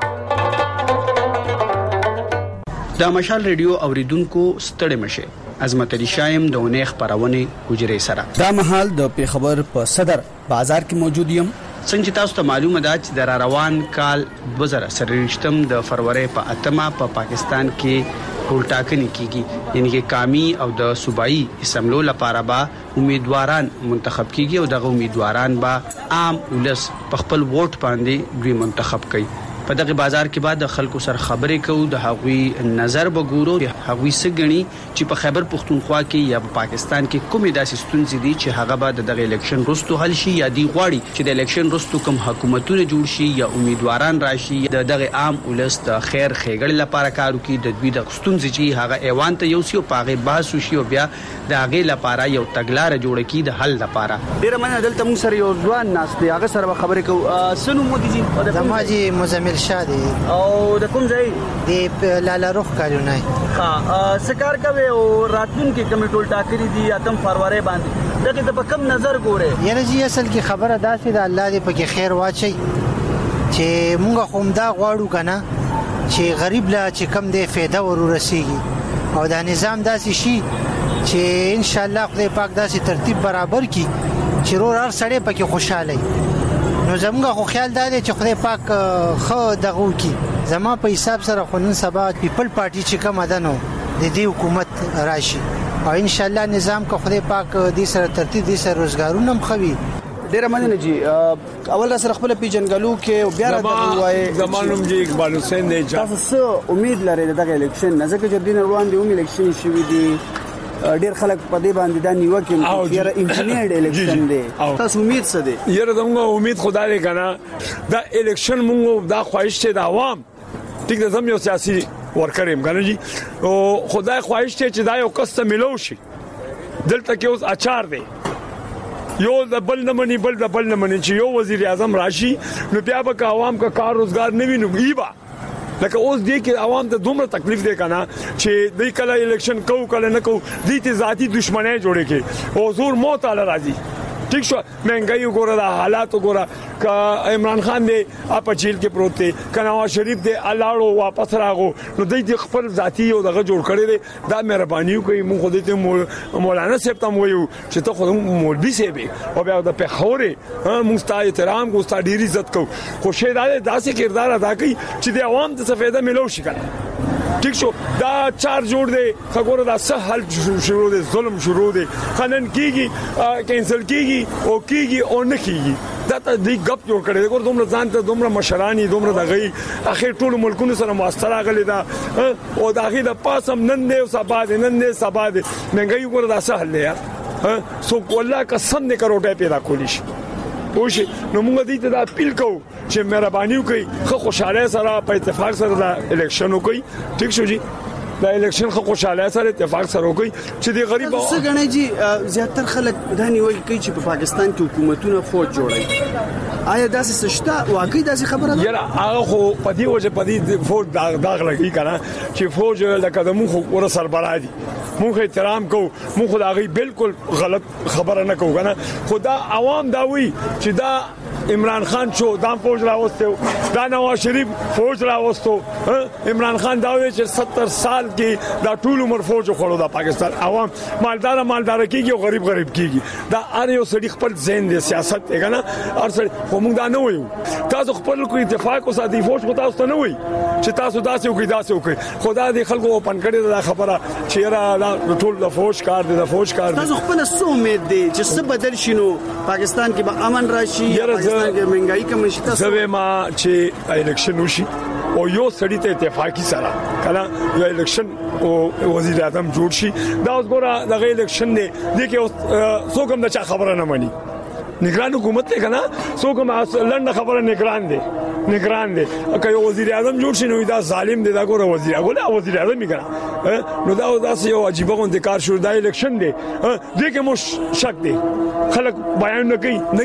د مشال ریډیو اوریدونکو ستړي مشه. عظمت علي شایم د ونې خبرونه حجره سره. دا محل د پیښور په صدر بازار کې موجود یم. څنګه تاسو ته معلومه ده چې د روان کال 2023 د فروری په 8 په پاکستان کې ټولټاکنې کیږي، یعنی کې قومي او د صوبایي اسمبلو لپاره به امیدواران منتخب کیږي او دغه امیدواران به عام ولس په خپل ووټ باندې دوی منتخب کوي. په دغه بازار کې بعد د خلکو سره خبرې کوو، د هغوی نظر وګورو، هغوی سګنی چې په خیبر پښتونخوا کې یا په پاکستان کې کومې داسې ستونزې دي چې هغه به دغه الیکشن وروسته حل شي یا دی غواړي چې د الیکشن وروسته کوم حکومتونه جوړ شي یا امیدواران راشي دغه عام ولس د خیر خېګړې لپاره کار وکړي، د دوی د ستونزې چې هغه ایوان ته یو سی او پاغه بحث وشي او بیا د هغه لپاره یو تګلارې جوړ کړي د حل لپاره. ډیر مننه. دلته موږ سره یو ځوان ناس دی، هغه سره خبرې کوو. سنو مودي جی دماجي مزمل شادي او د کوم ځای دی لالا روخ کالونای. ها سکار کوي او راتلون کې کمی ټول ټاکري دي اتم فروری باندې دغه د په کم نظر ګوره. یره جی اصل کې خبره داسې ده الله دې پکې خیر واچي چې مونږ هم دا غواړو کنه چې غریب لا چې کم دې فایده ورورسیږي او دا نظام داسې شي چې ان شاء الله خدای پاک داسې ترتیب برابر کړي چې رور هر سړی پکې خوشاله. نو زموږ خو خیال دا دی چې خدای پاک خو دغه کی زما په حساب سره خونن سبا پیپل پارټي چې کوم ده نو د دې حکومت راشي او ان شاء الله نظام کو خدای پاک دې سره ترتیب دې سره روزګارونه هم خوي. ډیر مننه جی. اول سره خپل پیجنګلو کې بیا راځي وای زمانوم جی اقبال حسین دی. تاسو امید لرئ دغه الیکشن نه ځکه چې دین روان دی الیکشن شوی دی ډیر خلک په دې باندې دا نیوکه کوي چې انجینیر الیکشن دی. تاسو امید څه دی؟ یره زموږ امید خدای کنه دا الیکشن موږ دا خواهش ته د عوام ټیک د زموږ سیاسي ورکریم کنه جی او خدای خواهش ته چې دا یو قصه ملو شي. دلته کې اوس اچار دی یو د بل نه مني بل د بل نه مني چې یو وزیر اعظم راشي نو بیا به عوام کا کار روزګار نه ویني ایبا لکه اوس دی کې عوام ته دومره تکلیف دی کنه چې دوی کله الیکشن کوو کله نه کوو دي ته ذاتی دشمنی جوړه کې او زور موت علی راځي. ٹھیک شو مهنګي وګوره د حالات وګوره کا عمران خان دی اپ جیل کې پروت دی نواز شریف دی الاړو واپس راغو نو د خپل ذاتی او دغه جوړ کړی دی دا مهرباني کوي مونږ خو دې مولانا صاحب ته وایو چې ته خو مولوی صاحب او بیا د پیښورې مونږ ستاسو احترام کو ستاسو ډیر عزت کو خو شه داسې کردار ادا کوي چې د عوام ته فائدہ ملو شي کنه ٹھیک شو دا چار جوړ دی خبره دا سهل شروع دی ظلم شروع دی خنن کیږي کینسل کیږي او کیږي او نه کیږي دا ته دی غپ جوړ کړي ګور دومره ځان ته دومره مشرانی دومره دغې اخر ټول ملکونو سره موثر غلي دا او داخې د پاسم نن نه سبا دې نن نه سبا دې منګي ګور دا سهل دی یار سو والله قسم نه کروټه پیدا کولی شي پوه نو موږ دې ته دا اپیل کوو چې مهرباني وکړي خو خوشاله سره په اتفاق سره دا الیکشن وکړي ٹھیک شو جی دا الیکشن خو خوشاله سره اتفاق سره وکړي چې د غریب څه غنی جی زیاتره خلک دا نیول کوي چې په پاکستان کې حکومتونه فوج جوړي آیا داسې سشته واقعي داسې خبره ده یاره هغه خو په دې وجه په دې فوج داغ لګي کنه چې فوج لکه د مخ ور سربراہ دي مونږ احترام کوو مونږ دا غي بالکل غلط خبره نه کوو کنه خدا عوام دا وی چې دا عمران خان شو دا فوج راوستو دا نواز شریف فوج راوستو عمران خان دا وی چې 70 سال کې دا ټول عمر فوج خورو دا پاکستان عوام مالدار کیږي او غریب کیږي دا ار یو سړي خپل ذهن د سیاست کنه ار سړي موږ دا نه وایو تاسو خپل کوئی اتفاق او ساتي فوج کو تاسو نه وایي چې تاسو داسې وکړي خدا دې خلکو پن کړي دا خبره چې را ټول د فوج کار دی تاسو خپل څه امید دی چې څه بدل شینو پاکستان کې به امن راشي پاکستان کې مهنګای کم شي تاسو ما چې الیکشن وشي او یو سړی ته اتفاقی سره کله یو الیکشن او وزیر اعظم جوړ شي دا اوس ګوره دغه الیکشن دی کې څوک هم د چا خبره نه مانی نگران حکومت ته کنه څوک هم لند خبره نگران دی که یو وزیر اعظم جوړ شي نو دا ظالم دی دا ګوره وزیر اعظم یې کنه نو دا یو عجیب غونډه کار شو دا الیکشن دی دې کې مو شک دی خلک بیان نه کوي نه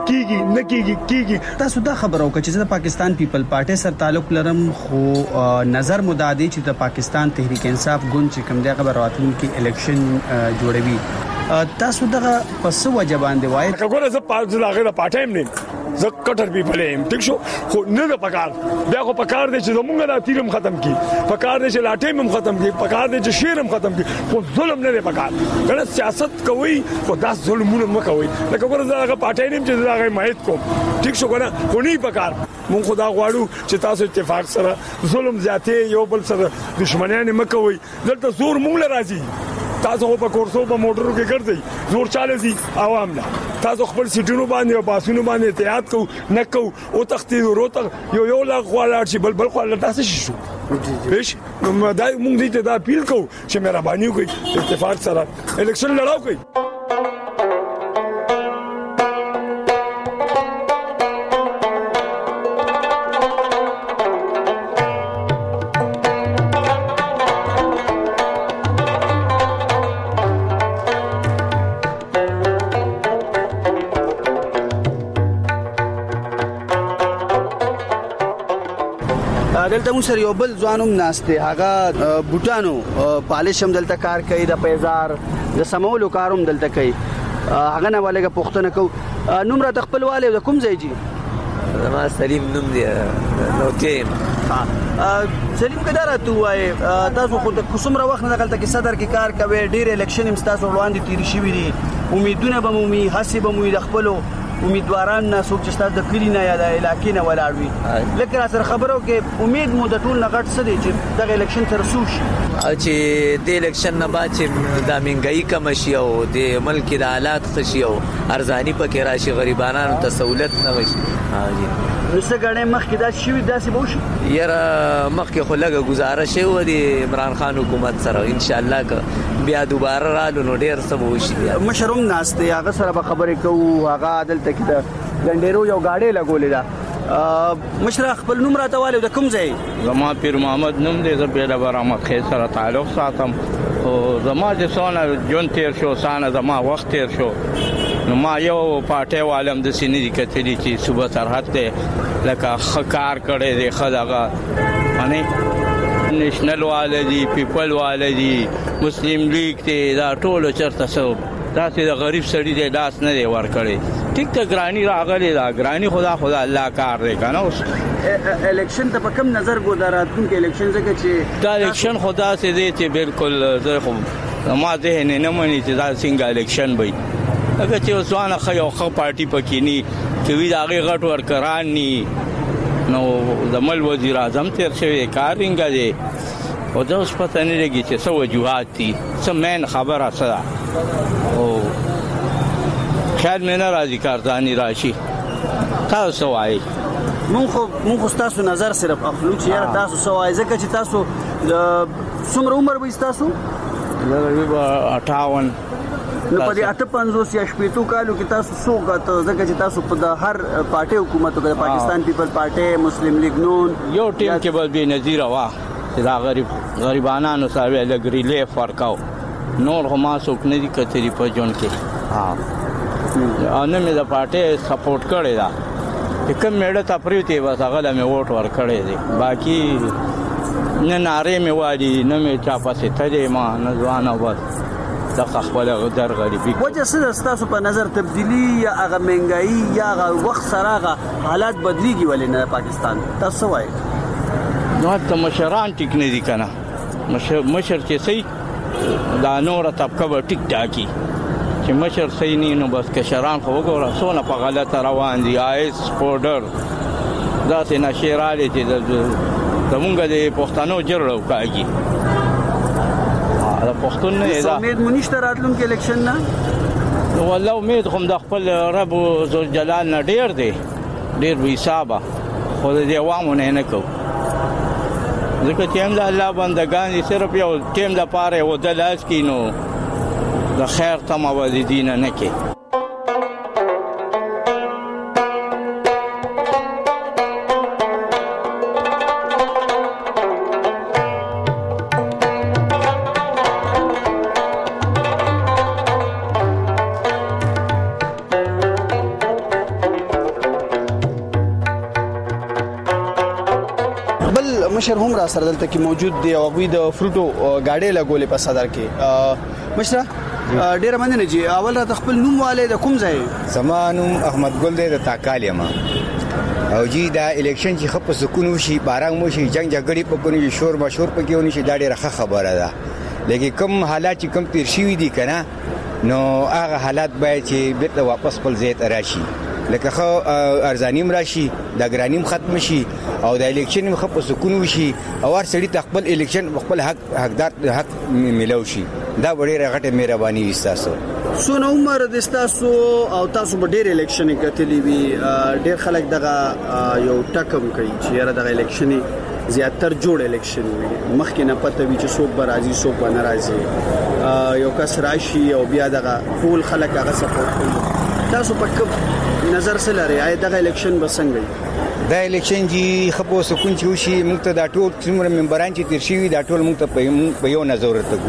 کیږي تاسو دا خبر او چې د پاکستان پیپل پارټي سره تعلق لرم خو نظر مدادي چې د پاکستان تحریک انصاف ګوند چې کوم دی خبر راتلونکي الیکشن جوړوي تاسو دغه پس وجه باندې وایي وګوره زه پارټي نه زه کټر پیپل ایم ټیک شو خو نه د پکار بیا خو پکار دي چې زمونږ د تیرم ختم کی پکار دي چې لاټیم ختم کی پکار دي چې شیرم ختم کی خو ظلم نه دی پکار کنه سیاست کوي خو دا ظلمونه مکوي لکه ګوره زه پارټي نیم چې زه مایت کوم ټیک شو کنه خو نه پکار مونږ خدا غواړو چې تاسو اتفاق سره ظلم زیاتې یو بل سره دښمنیان مکوي دلته زور مونږ راځي تاسو په کورسو په موټرو کې ګرځي زور چاله سي عوام نه تاسو خپل سټونو باندې او باسونو باندې احتیاط کو نه کو او تختی وروته یو لا خواله شي بل خواله تاسو شو پېښ نو دا موږ دې ته دا اپیل کو چې مهرباني وکړئ اتفاق سره الیکشن لړاو کوي دلته مو سره یو بل ځوانوم ناشته هغه بوټانو پالش هم دلته کار کوي د پیزار د سمولو کاروم دلته کوي هغه نه ولګه پښتنه کو نوم را تخپلواله د کوم ځای جی ما سلیم نوم دی نو کېم سلیم کدار ته وای تاسو خو د کومره وخت نه دلته کې صدر کې کار کوي ډیر الیکشن هم تاسو وړاندې تیر شي وي امیدونه به مو حساب مو د خپل امیدواران نه څوک چې تاسو د کلی نه یا د علاقې نه ولاړوي لکه سره خبرو کې امید مو د ټول نغټ څه دی چې د الیکشن تر سوش چې د الیکشن نه بعد چې د منګي کم شي او د ملک د حالات خشي او ارزانی پکې راشي غریبانو ته سہولت نه وشي نو څه غړې مخکې دا شوی داسې به وشي یاره مخکې خو لګه گزارش و د عمران خان حکومت سره ان شاء الله که بیا دوباره رالو نو ډیر څه به وشي مشروم ناشته هغه سره به خبرې کوو هغه عدالت کې د ګنډېرو یو گاډي لګولې ده مشر خپل نوم راته والو د کوم ځای زما پیر محمد نوم دی زه پیدا برامت خې سره تعلق ساتم او زما د سونه جون تیر شو سانه زما وخت تیر شو نو ما یو پارټي عالم د سینې کتلی چې صوبه سرحد ته لکه خکار کړي دی خداغه باندې نېشنل والدي پیپل والدي مسلم لیگ ته دا ټول چرته سو دا چې د غریب سړي د لاس نه دی ورکړي. ټیک ته ګرانی راغلی دا ګرانی خدا الله کار دی کنه. اوس الیکشن ته په کوم نظر ګوداراتون کې الیکشن ځکه چې دا الیکشن خدا سي دی چې بالکل زه خو ما ذهن نه مانی چې دا څنګه الیکشن وي. اګه چې وسوانه خو خو پارټي پکې ني چې وی دا غټ ورکران ني نو زمل وزیر اعظم تیر شوی کارینګا دی او دا اوس پته نه لګي چې څه وجوهات دي څه مین خبره سره او خیال مې نه راځي کارځانی راشي. تاسو وایي مونږ تاسو نظر صرف اخلو چې یاره تاسو سوای ځکه چې تاسو څومره عمر به تاسو؟ 58. نو په دې 58 یا 80 کالو کې تاسو څوک ځکه چې تاسو په د هر پارټي حکومت د پاکستان پیپل پارټي مسلم لیگ نون یو ټیم کې به بنظیر وا چې دا غریبانو سره لګ ریلیف ورکاو نور هم څوک نه دي کتري په جون کې انه مې د پارټي سپورټ کړی دا کوم میړه ته پریوتی بس هغه له مې ووټ ورکړی دی. باقي نه ناره مې وادي نه مې چا پسې تلې ما نه ځوانه بس د خپل غدر غریبي وجه څه تاسو په نظر تبدیلی یا هغه مهنګای یا هغه وخت سره هغه حالات بدلیږي ولې نه پاکستان تاسو وایي؟ نو ته مشران ټیک نه دي کنه. مشر چې سي دا نور طبقه به ټیک ټاکي چې مشر سي نه نو بس کشران خو وګوره سونه په غلطه روان دي. آیس پودر دا څه نشیراله چې زمونږ د پښتنو جوړو کاږي دا پښتون نه دا امید مونږ ته راتلونکي الیکشن نه والله امید هم د خپل رب ذو جلال نه ډیر دی ډیر به حسابه خو د عوامو نه کو ځکه چې هم د الله بندگان دي صرف یو ټیم د پاره و د لاس کینو د خیر تمه دینه نه کې. مشر هم را سره دلته کې موجود دی او غوی د فروټو گاډي لګولې په صدر کې. مشر ډیر مننه جی اول را خپل نوم والے د کوم ځای؟ زمانوم احمد ګل دی د تاکال یم او جی دا الیکشن چې خپ سکون وشي باران وشي جنگ جګړې په کونی شور مشهور پکې ونی شي دا ډیره خبره ده. لکه کوم حالات چې کوم تیر شوی دي کنه نو هغه حالات باید چې بیرته واپس خپل ځای ته راشي. لکه خو ارزانیم راشي د ګرانیم ختم شي او د الیکشن مخ په سکون وشي او هر سړی خپل الیکشن خپل حقدار حق ملو شي. دا ډیره غټه مهرباني وستاسو. سونه عمر د تاسو او تاسو په ډیر الیکشن کتلی وی ډیر خلک دغه یو ټکم کوي چې یاره دغه الیکشن زیاتر جوړ الیکشن وي مخکې نه پته وی چې څوک به راځي څوک به نه راځي یو کس راشي او بیا دغه ټول خلک هغه سپورټ کوي. تاسو په کوم نظر سره لري آیا دغه الیکشن به څنګه دا الیکشن جی خپو سکون چې وشي موږ ته دا ټول څومره ممبران چې تیر شي دا ټول موږ ته په یو نظر ته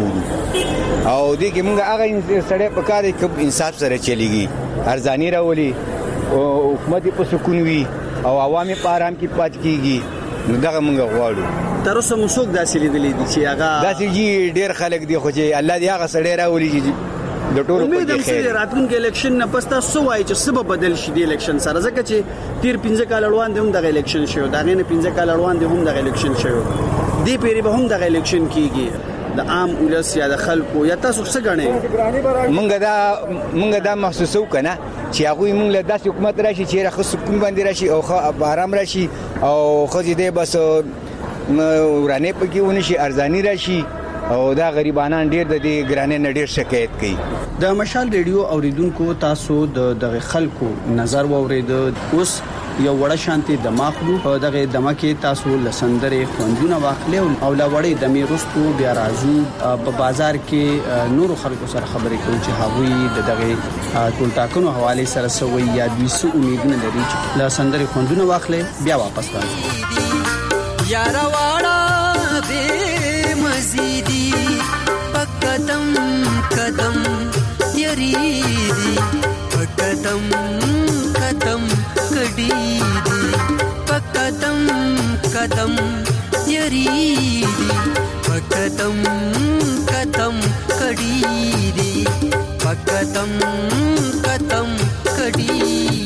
ګورو او دې کې موږ هغه سړی په کار کې انصاف سره چلیږي ارزانی راولي او حکومت په سکون وي او عوامي په آرام کې پات کیږي نو دغه موږ غواړو. تر اوسه موږ داسې لیدلې دي چې هغه داسې جی ډیر خلک دي خو چې الله دې هغه سړی راولي چې د ټولو امید هم چې راتلونکي الیکشن نه پس تاسو وایي چې سبب بدل شي د الیکشن سره ځکه چې تیر 15 کال وړاندې هم د الیکشن شو دا غینه 15 کال وړاندې هم د الیکشن شو دی پیری به هم د الیکشن کیږي د عام ولس یا د خلکو یا تاسو څه غنئ؟ مونږ دا محسوسو کنه چې هغه مونږ له داسې حکومت راشي چې راخ سکون باندې راشي او خو آرام راشي او خو دې بس ورانه پکې ونی شي ارزانی راشي او دا غریبانان ډیر د دې ګرانې نه ډیر شکایت کوي. د مشال ریډیو اوریدونکو تاسو د خلکو نظر وورید اوس یو وړه شانتي دماغلو په دغه دمه کې تاسو لسندرې خوندونه واخلې او لا وړې د میرستو بیا راځو په بازار کې نور خلکو سره خبرې کوي چې هغوی دغه ټول ټاکنو حواله سره سوي یا دوی سو امیدونه لري چې لسندرې خوندونه واخلې بیا واپس راځي. یارا واړه به مزيدي پکدم قدم یریدي پکدم قدم کډیدي پکدم قدم یریدي پکدم قدم کډیدي پک कदम कदम कड़ी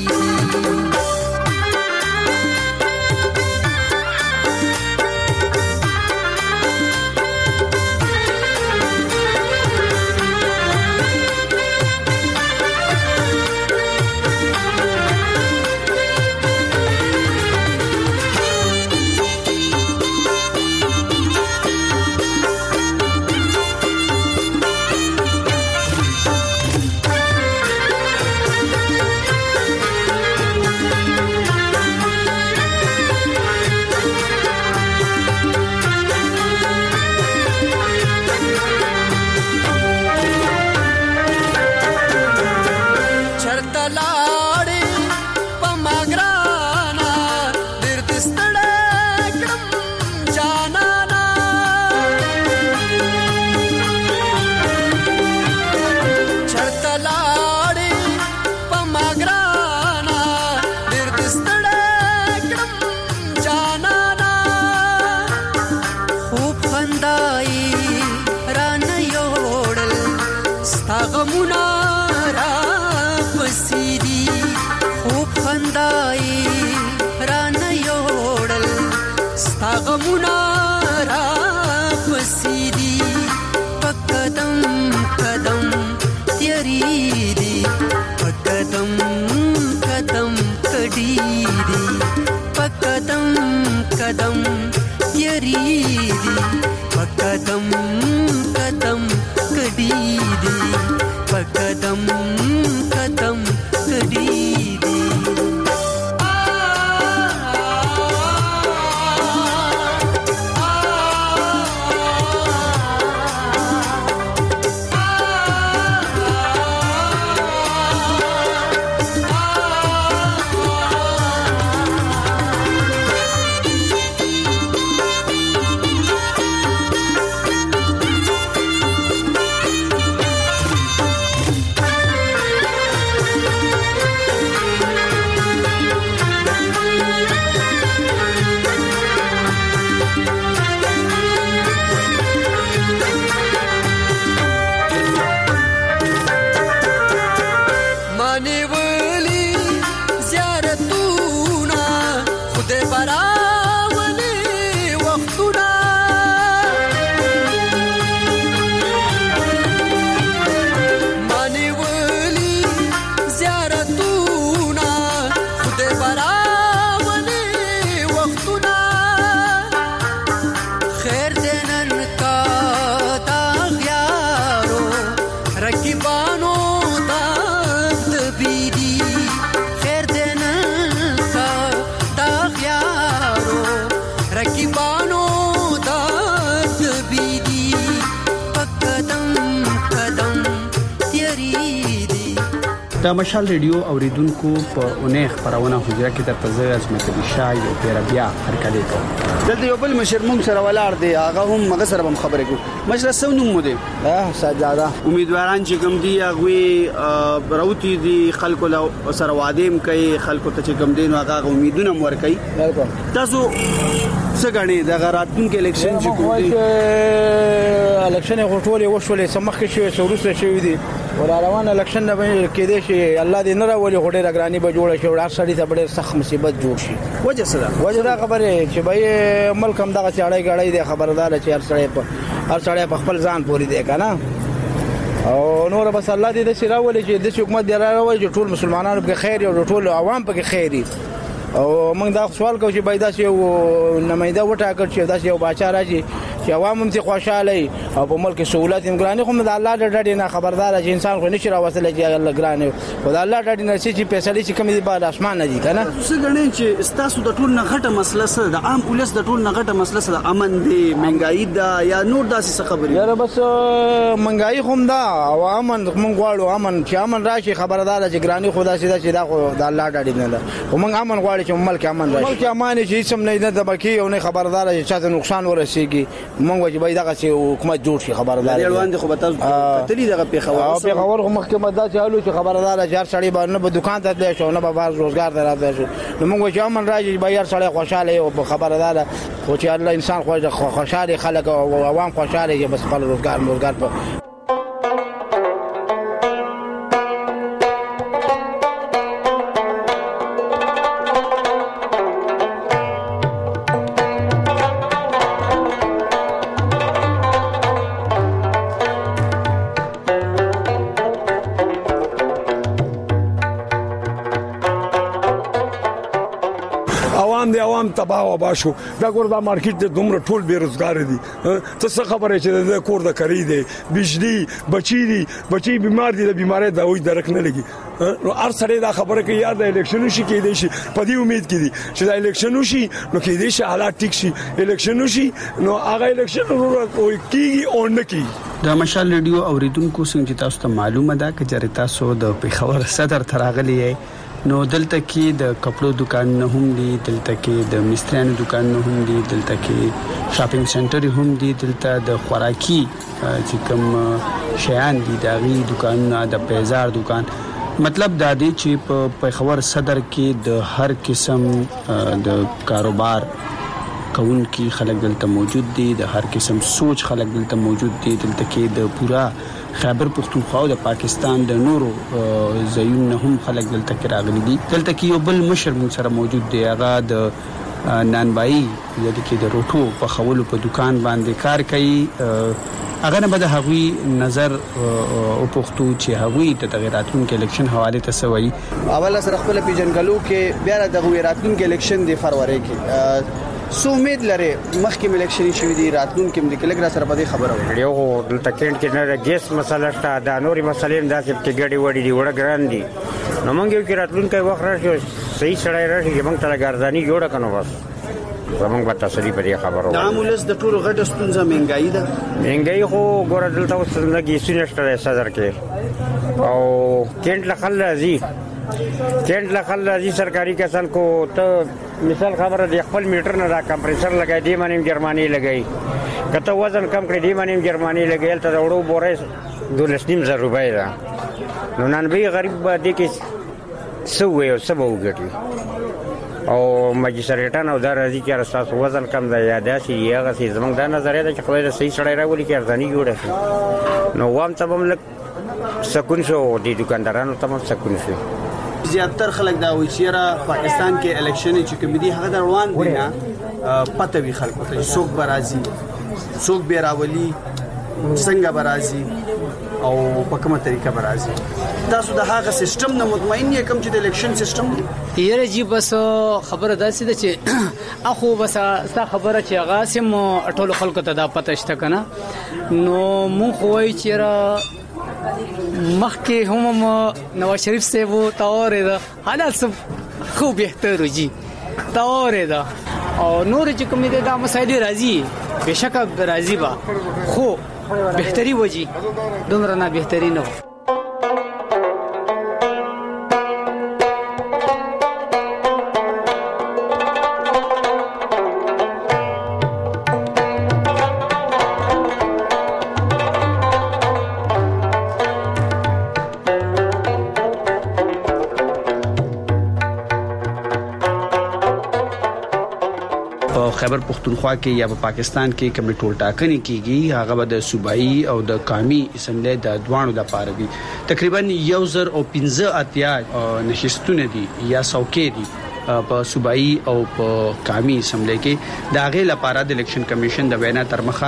कदम यरी दी पकदम कदम कड़ी दी पकदम कदम कड़ी दी د مشال ریډیو اوریدونکو په اونۍ خبرونه حجره کې د تزه عظمت الشای او پیربیا هرکلی کوم دلته یو بل مشر مونږ سره ولاړ دی هغه هم مغه سره هم خبرې کو مشر سونو مو دی سجاده امیدواران چې کوم دی هغه راوتی دي خلکو له سره وادیم کوي خلکو ته چې کوم دین هغه امیدونه مور کوي تاسو څنګه د غراتون کې الیکشن چې کوي الیکشن غوټولې وشولې سمخ شي سورسه شي دي ولا روان الیکشن نه کې دي شي الله دې نه راولي غوډه راګرانی به جوړ شي ور سړی ته ډېر سخت مصیبت جوړ شي وجه څه وجه دا خبره چې به ملک هم دغه چاړی غړی دی خبردار چې هر سړی په خپل ځان پوری دی کنه او نور بس الله دې د شراولي چې د حکومت دی راوي چې ټول مسلمانانو په خیر او ټول عوام په خیر او موږ دا سوال کوو چې باید دا یو نمائنده وټاکل شي دا یو باچا راځي چې عوام هم خوشاله او په ملک سہولت هم ګراني خو د الله د ډډې نه خبردار چې انسان خو نشي راوصله چې الله ګراني او د الله د ډډې نه چې پیسې چې کم دي په اسمان نه دي کنه څه غنئ چې استاسو د ټول نه غټه مسله سره د عام ولس د ټول نه غټه مسله سره امن دي منګای دا یا نور داسې خبرې یاره بس منګای هم دا او امن موږ غواړو امن چې امن راشي خبردار چې ګراني خدا سي دا چې دا خو د الله د ډډې نه ده او موږ امن غواړو چې ملک امن راشي ملک امن شي سم نه د بکی او نه خبردار چې چاته نقصان ورسیږي موږ واجبای دغه چې حکومت جوړ شي خبردار دی روان دي خو به تاسو کتلی دغه پیښور محکمه دا چالو چې خبردار هر سړی باندې په دکان ته تللی شو نه به باز روزګار ته راځي شو نو موږ چې امن راځي به هر سړی خوشاله او خبردار خو چې الله انسان خوشاله خلک او عوام خوشاله بس خپل روزګار په عوام تباہ و باشو دا ګور دا مارکیټ د دومره ټول بیروزګار دي ته څه خبره چې د کور د کری دي بجلی بچي بیمار دي د بیماری دا وې درک نه لګي نو هر سره دا خبره کوي یار د الیکشن شي کې دي شي په دې امید کې دي چې دا الیکشن شي نو کې دي شي حالات ټیک شي الیکشن شي نو هغه الیکشن کوي کیږي او نه کیږي د مشال ریډیو اوریدونکو څنګه تاسو ته معلومه ده چې جره تاسو د پیښور صدر تراغلی نو دلته کې د کپړو دکان نه هم دي دلته کې د مستریانو دکان نه هم دي دلته کې شاپینګ سنټر هم دي دلته د خوراکي چې کوم شیان دي داغي دکان د پیزار دکان مطلب دا دی چې په پیښور صدر کې د هر قسم د کاروبار کون کی خلک دلته موجود دي د هر قسم سوچ خلک دلته موجود دي دلته کې د پورا خیبر پختونخوا او د پاکستان د نورو ځایونو هم خلک دلته کې راغلي دي دلته کې یو بل مشر مون سره موجود دی هغه د نانبای یعنی کې د روټو په خولو په دکان باندې کار کوي هغه نه بده هغوی نظر او پختو چې هغوی د تغیراتونو کې الیکشن حواله ته سوي اول سره خپل پیجنګلو کې بیا د تغیراتونو کې الیکشن د فروری کې سو امید لري مخکې الیکشن شوې دي راتلون کې د کلګرا سره په دې خبره وي یو دلته کېند کې نه ګیس مسله شته دا نوري مسلې هم داسې کې ګډي وړي دي وړه ګران دي نو مونږ یو کې راتلون کې وخت راشي صحیح سړی راشي چې مونږ ته ګرځاني جوړه کنو بس زمونږ په تسلی په دې خبرو د عامولس د ټولو غټه ستونزه مهنګای ده مهنګای خو ګور دلته اوس لګي سینشتره صدر کې او کېند لخل راځي سرکاري کسان کو ته مثال خبره د خپل میټر نه دا کمپریسر لګای دی باندې جرمانی لګای کته وزن کم کړی دی باندې جرمانی لګیل ته وړو بورې 2.5 روپۍ دا نو نن به غریب باندې کې سوې او سبو ګټي او ماجستریټان او دا راځي چې اساس وزن کم دی یا داسې یغه سي زمونږ دا نظریه ده چې خپل صحیح سړی راولي چې ارزاني جوړه شي نو وام ته هم لک سکون شو د دکاندارانو ته هم سکون شو زیاتره خلک دا وایي چې پاکستان کې الیکشن چې کوم دي هغه روان دي نه پته وی خلکو ته څوک برازي څوک بیراولي څنګه برازي او په کومه طریقه برازي تاسو د هغه سیستم نه مطمئن یې کوم چې د الیکشن سیستم دی یره جی بس خبره داسې ده چې اخو بس ستا خبره چې هغه سم ټول خلکو ته دا پته شته کنه نو مونږ وایي چې مخکې هم نواز شریف سے وہ تاور ده حالات سب خوب بهتر وږي تاور ده او نور چې کوم دي دا مسایل راځي بشک راځي با خو بهتري وږي دومره نه بهتري نه خیبر پختونخوا کې یا په پاکستان کې کوم ټول ټاکنې کیږي هغه به د صوبایي او د قومي اسمبلی د دوانو لپاره وي تقریبا 1.15 نشستونه دي یا څوکۍ دي په صوبایي او په قومي اسمبلی کې د هغه لپاره د الیکشن کمیشن د وینا تر مخه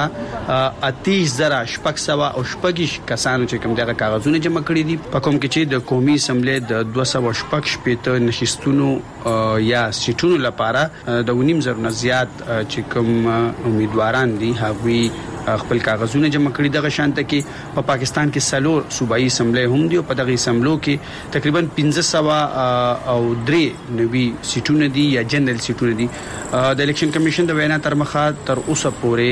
30600 او شپږ کسانو چې کوم دغه کاغذونه جمع کړي دي په کوم کې چې د قومي اسمبلی د 216 نشستونو یا سیټونو لپاره د 9.5 نه زیات چې کوم امیدواران دي هغوی خپل کاغذونه جمع کړي دغه شانته کې په پاکستان کې سلور صوبایي اسمبلی هم دي او په دغه اسمبلو کې تقریبا 1500 او 3 نوي سیټونه دي یا جنرال سیټونه دي د الیکشن کمیشن د وینا تر مخه تر اوسه پورې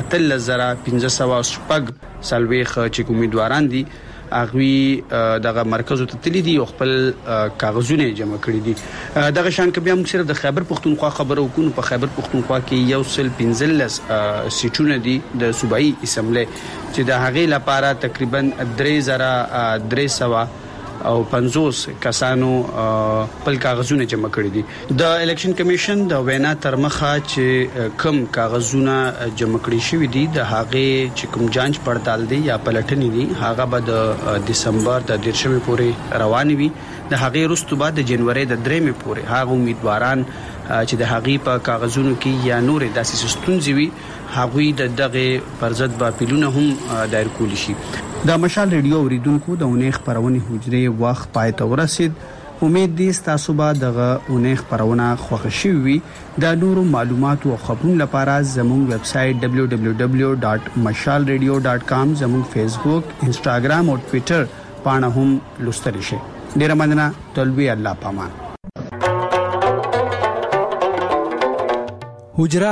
3500 سلويخ چې امیدواران دي اغوی دغه مرکز ته تللی دي او خپل کاغذونه جمع کړي دي دغه شان کې بیا موږ صرف د خیبر پختونخوا خبرو کوو په خیبر پختونخوا کې 115 سیټونه دي د صوبایي اسمبلی چې د هغې لپاره تقریبا 3300 او 50 کسانو خپل کاغذونه جمع کړي دي د الیکشن کمیشن د وینا تر مخه چې کم کاغذونه جمع کړي شوی دي د هغه چې کوم جانچ پړتال دي یا پلټنې دي هغه به د دسمبر د 13 پورې روان وي د هغه وروسته بعد د جنوري د 3 پورې هغه امیدواران چې د هغه په کاغذونو کې یا نور داسې ستونزې وي هغه د دغه پرځد با پیلونه هم دایر کولی شي د مشال ریډیو اوریدونکو د اونۍ خبرونه حجره وخت پای ته ورسید امید دي تاسو به دغه اونۍ خبرونه خوښ شوي وي. د نورو معلوماتو او خبرونو لپاره زموږ ویب سټ www.mashalradio.com زموږ فیسبوک، انسټاګرام او ټوئیټر پاڼه هم لوستلی شئ. ډیره مننه. تلوي الله پامان. حجره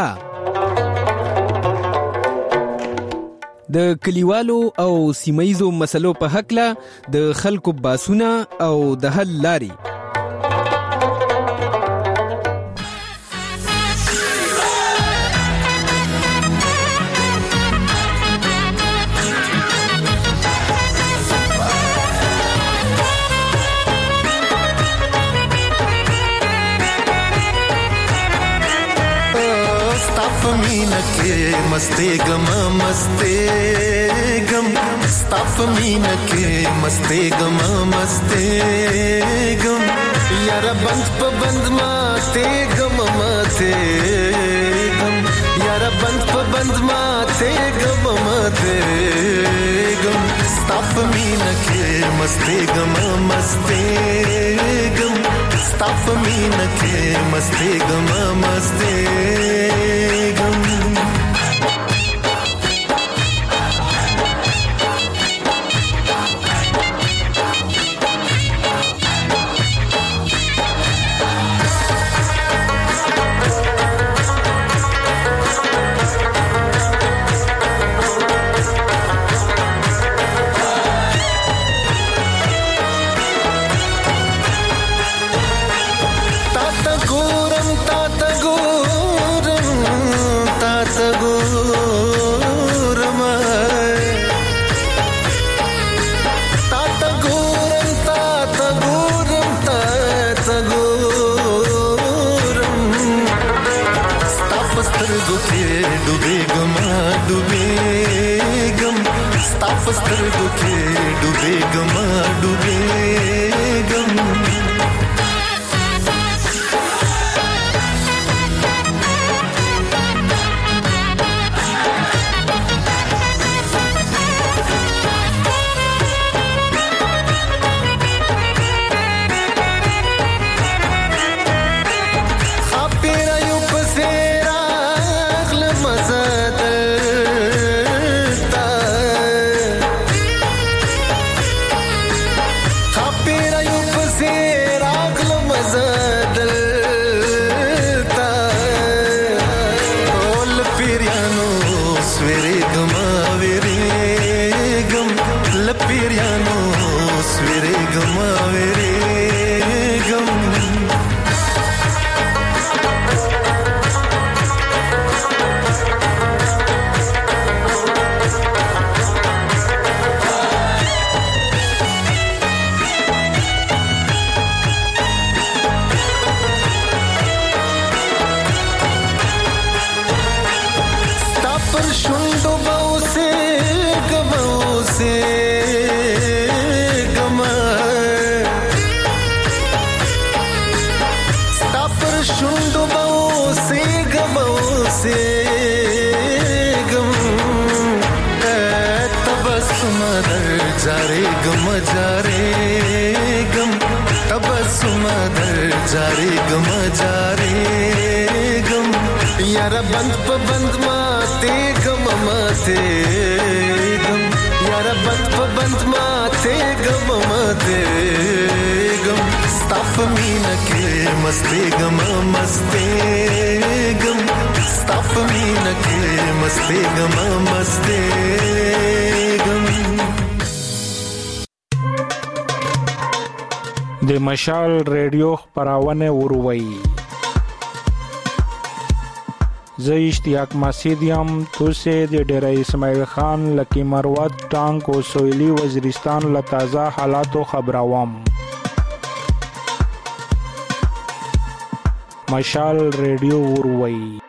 د کلیوالو او سیمایزو مسلو په حقله د خلکو باسونه او د حل لاري. मस्ते गम स्ताफ मीन के मस्ते गम यारा बंद प बंद माते गम माते गम यारा बंद प बंद माते गम माते गम स्ताफ मीन के मस्ते गम स्ताफ मीन के मस्ते गम यारा बंद प बंद माते गम माते गम यारा बंद प बंद माते गम माते गम स्ताफ मीन के मस्ते गम स्ताफ मीन के मस्ते गम د مشال ریډیو خبرونه وروي. زه اشتیاق مسعود یم. توسه د ډیره اسماعیل خان لکی مروت ټانک او سویلی وزیرستان له تازه حالاتو خبروم. مشال ریډیو وروي.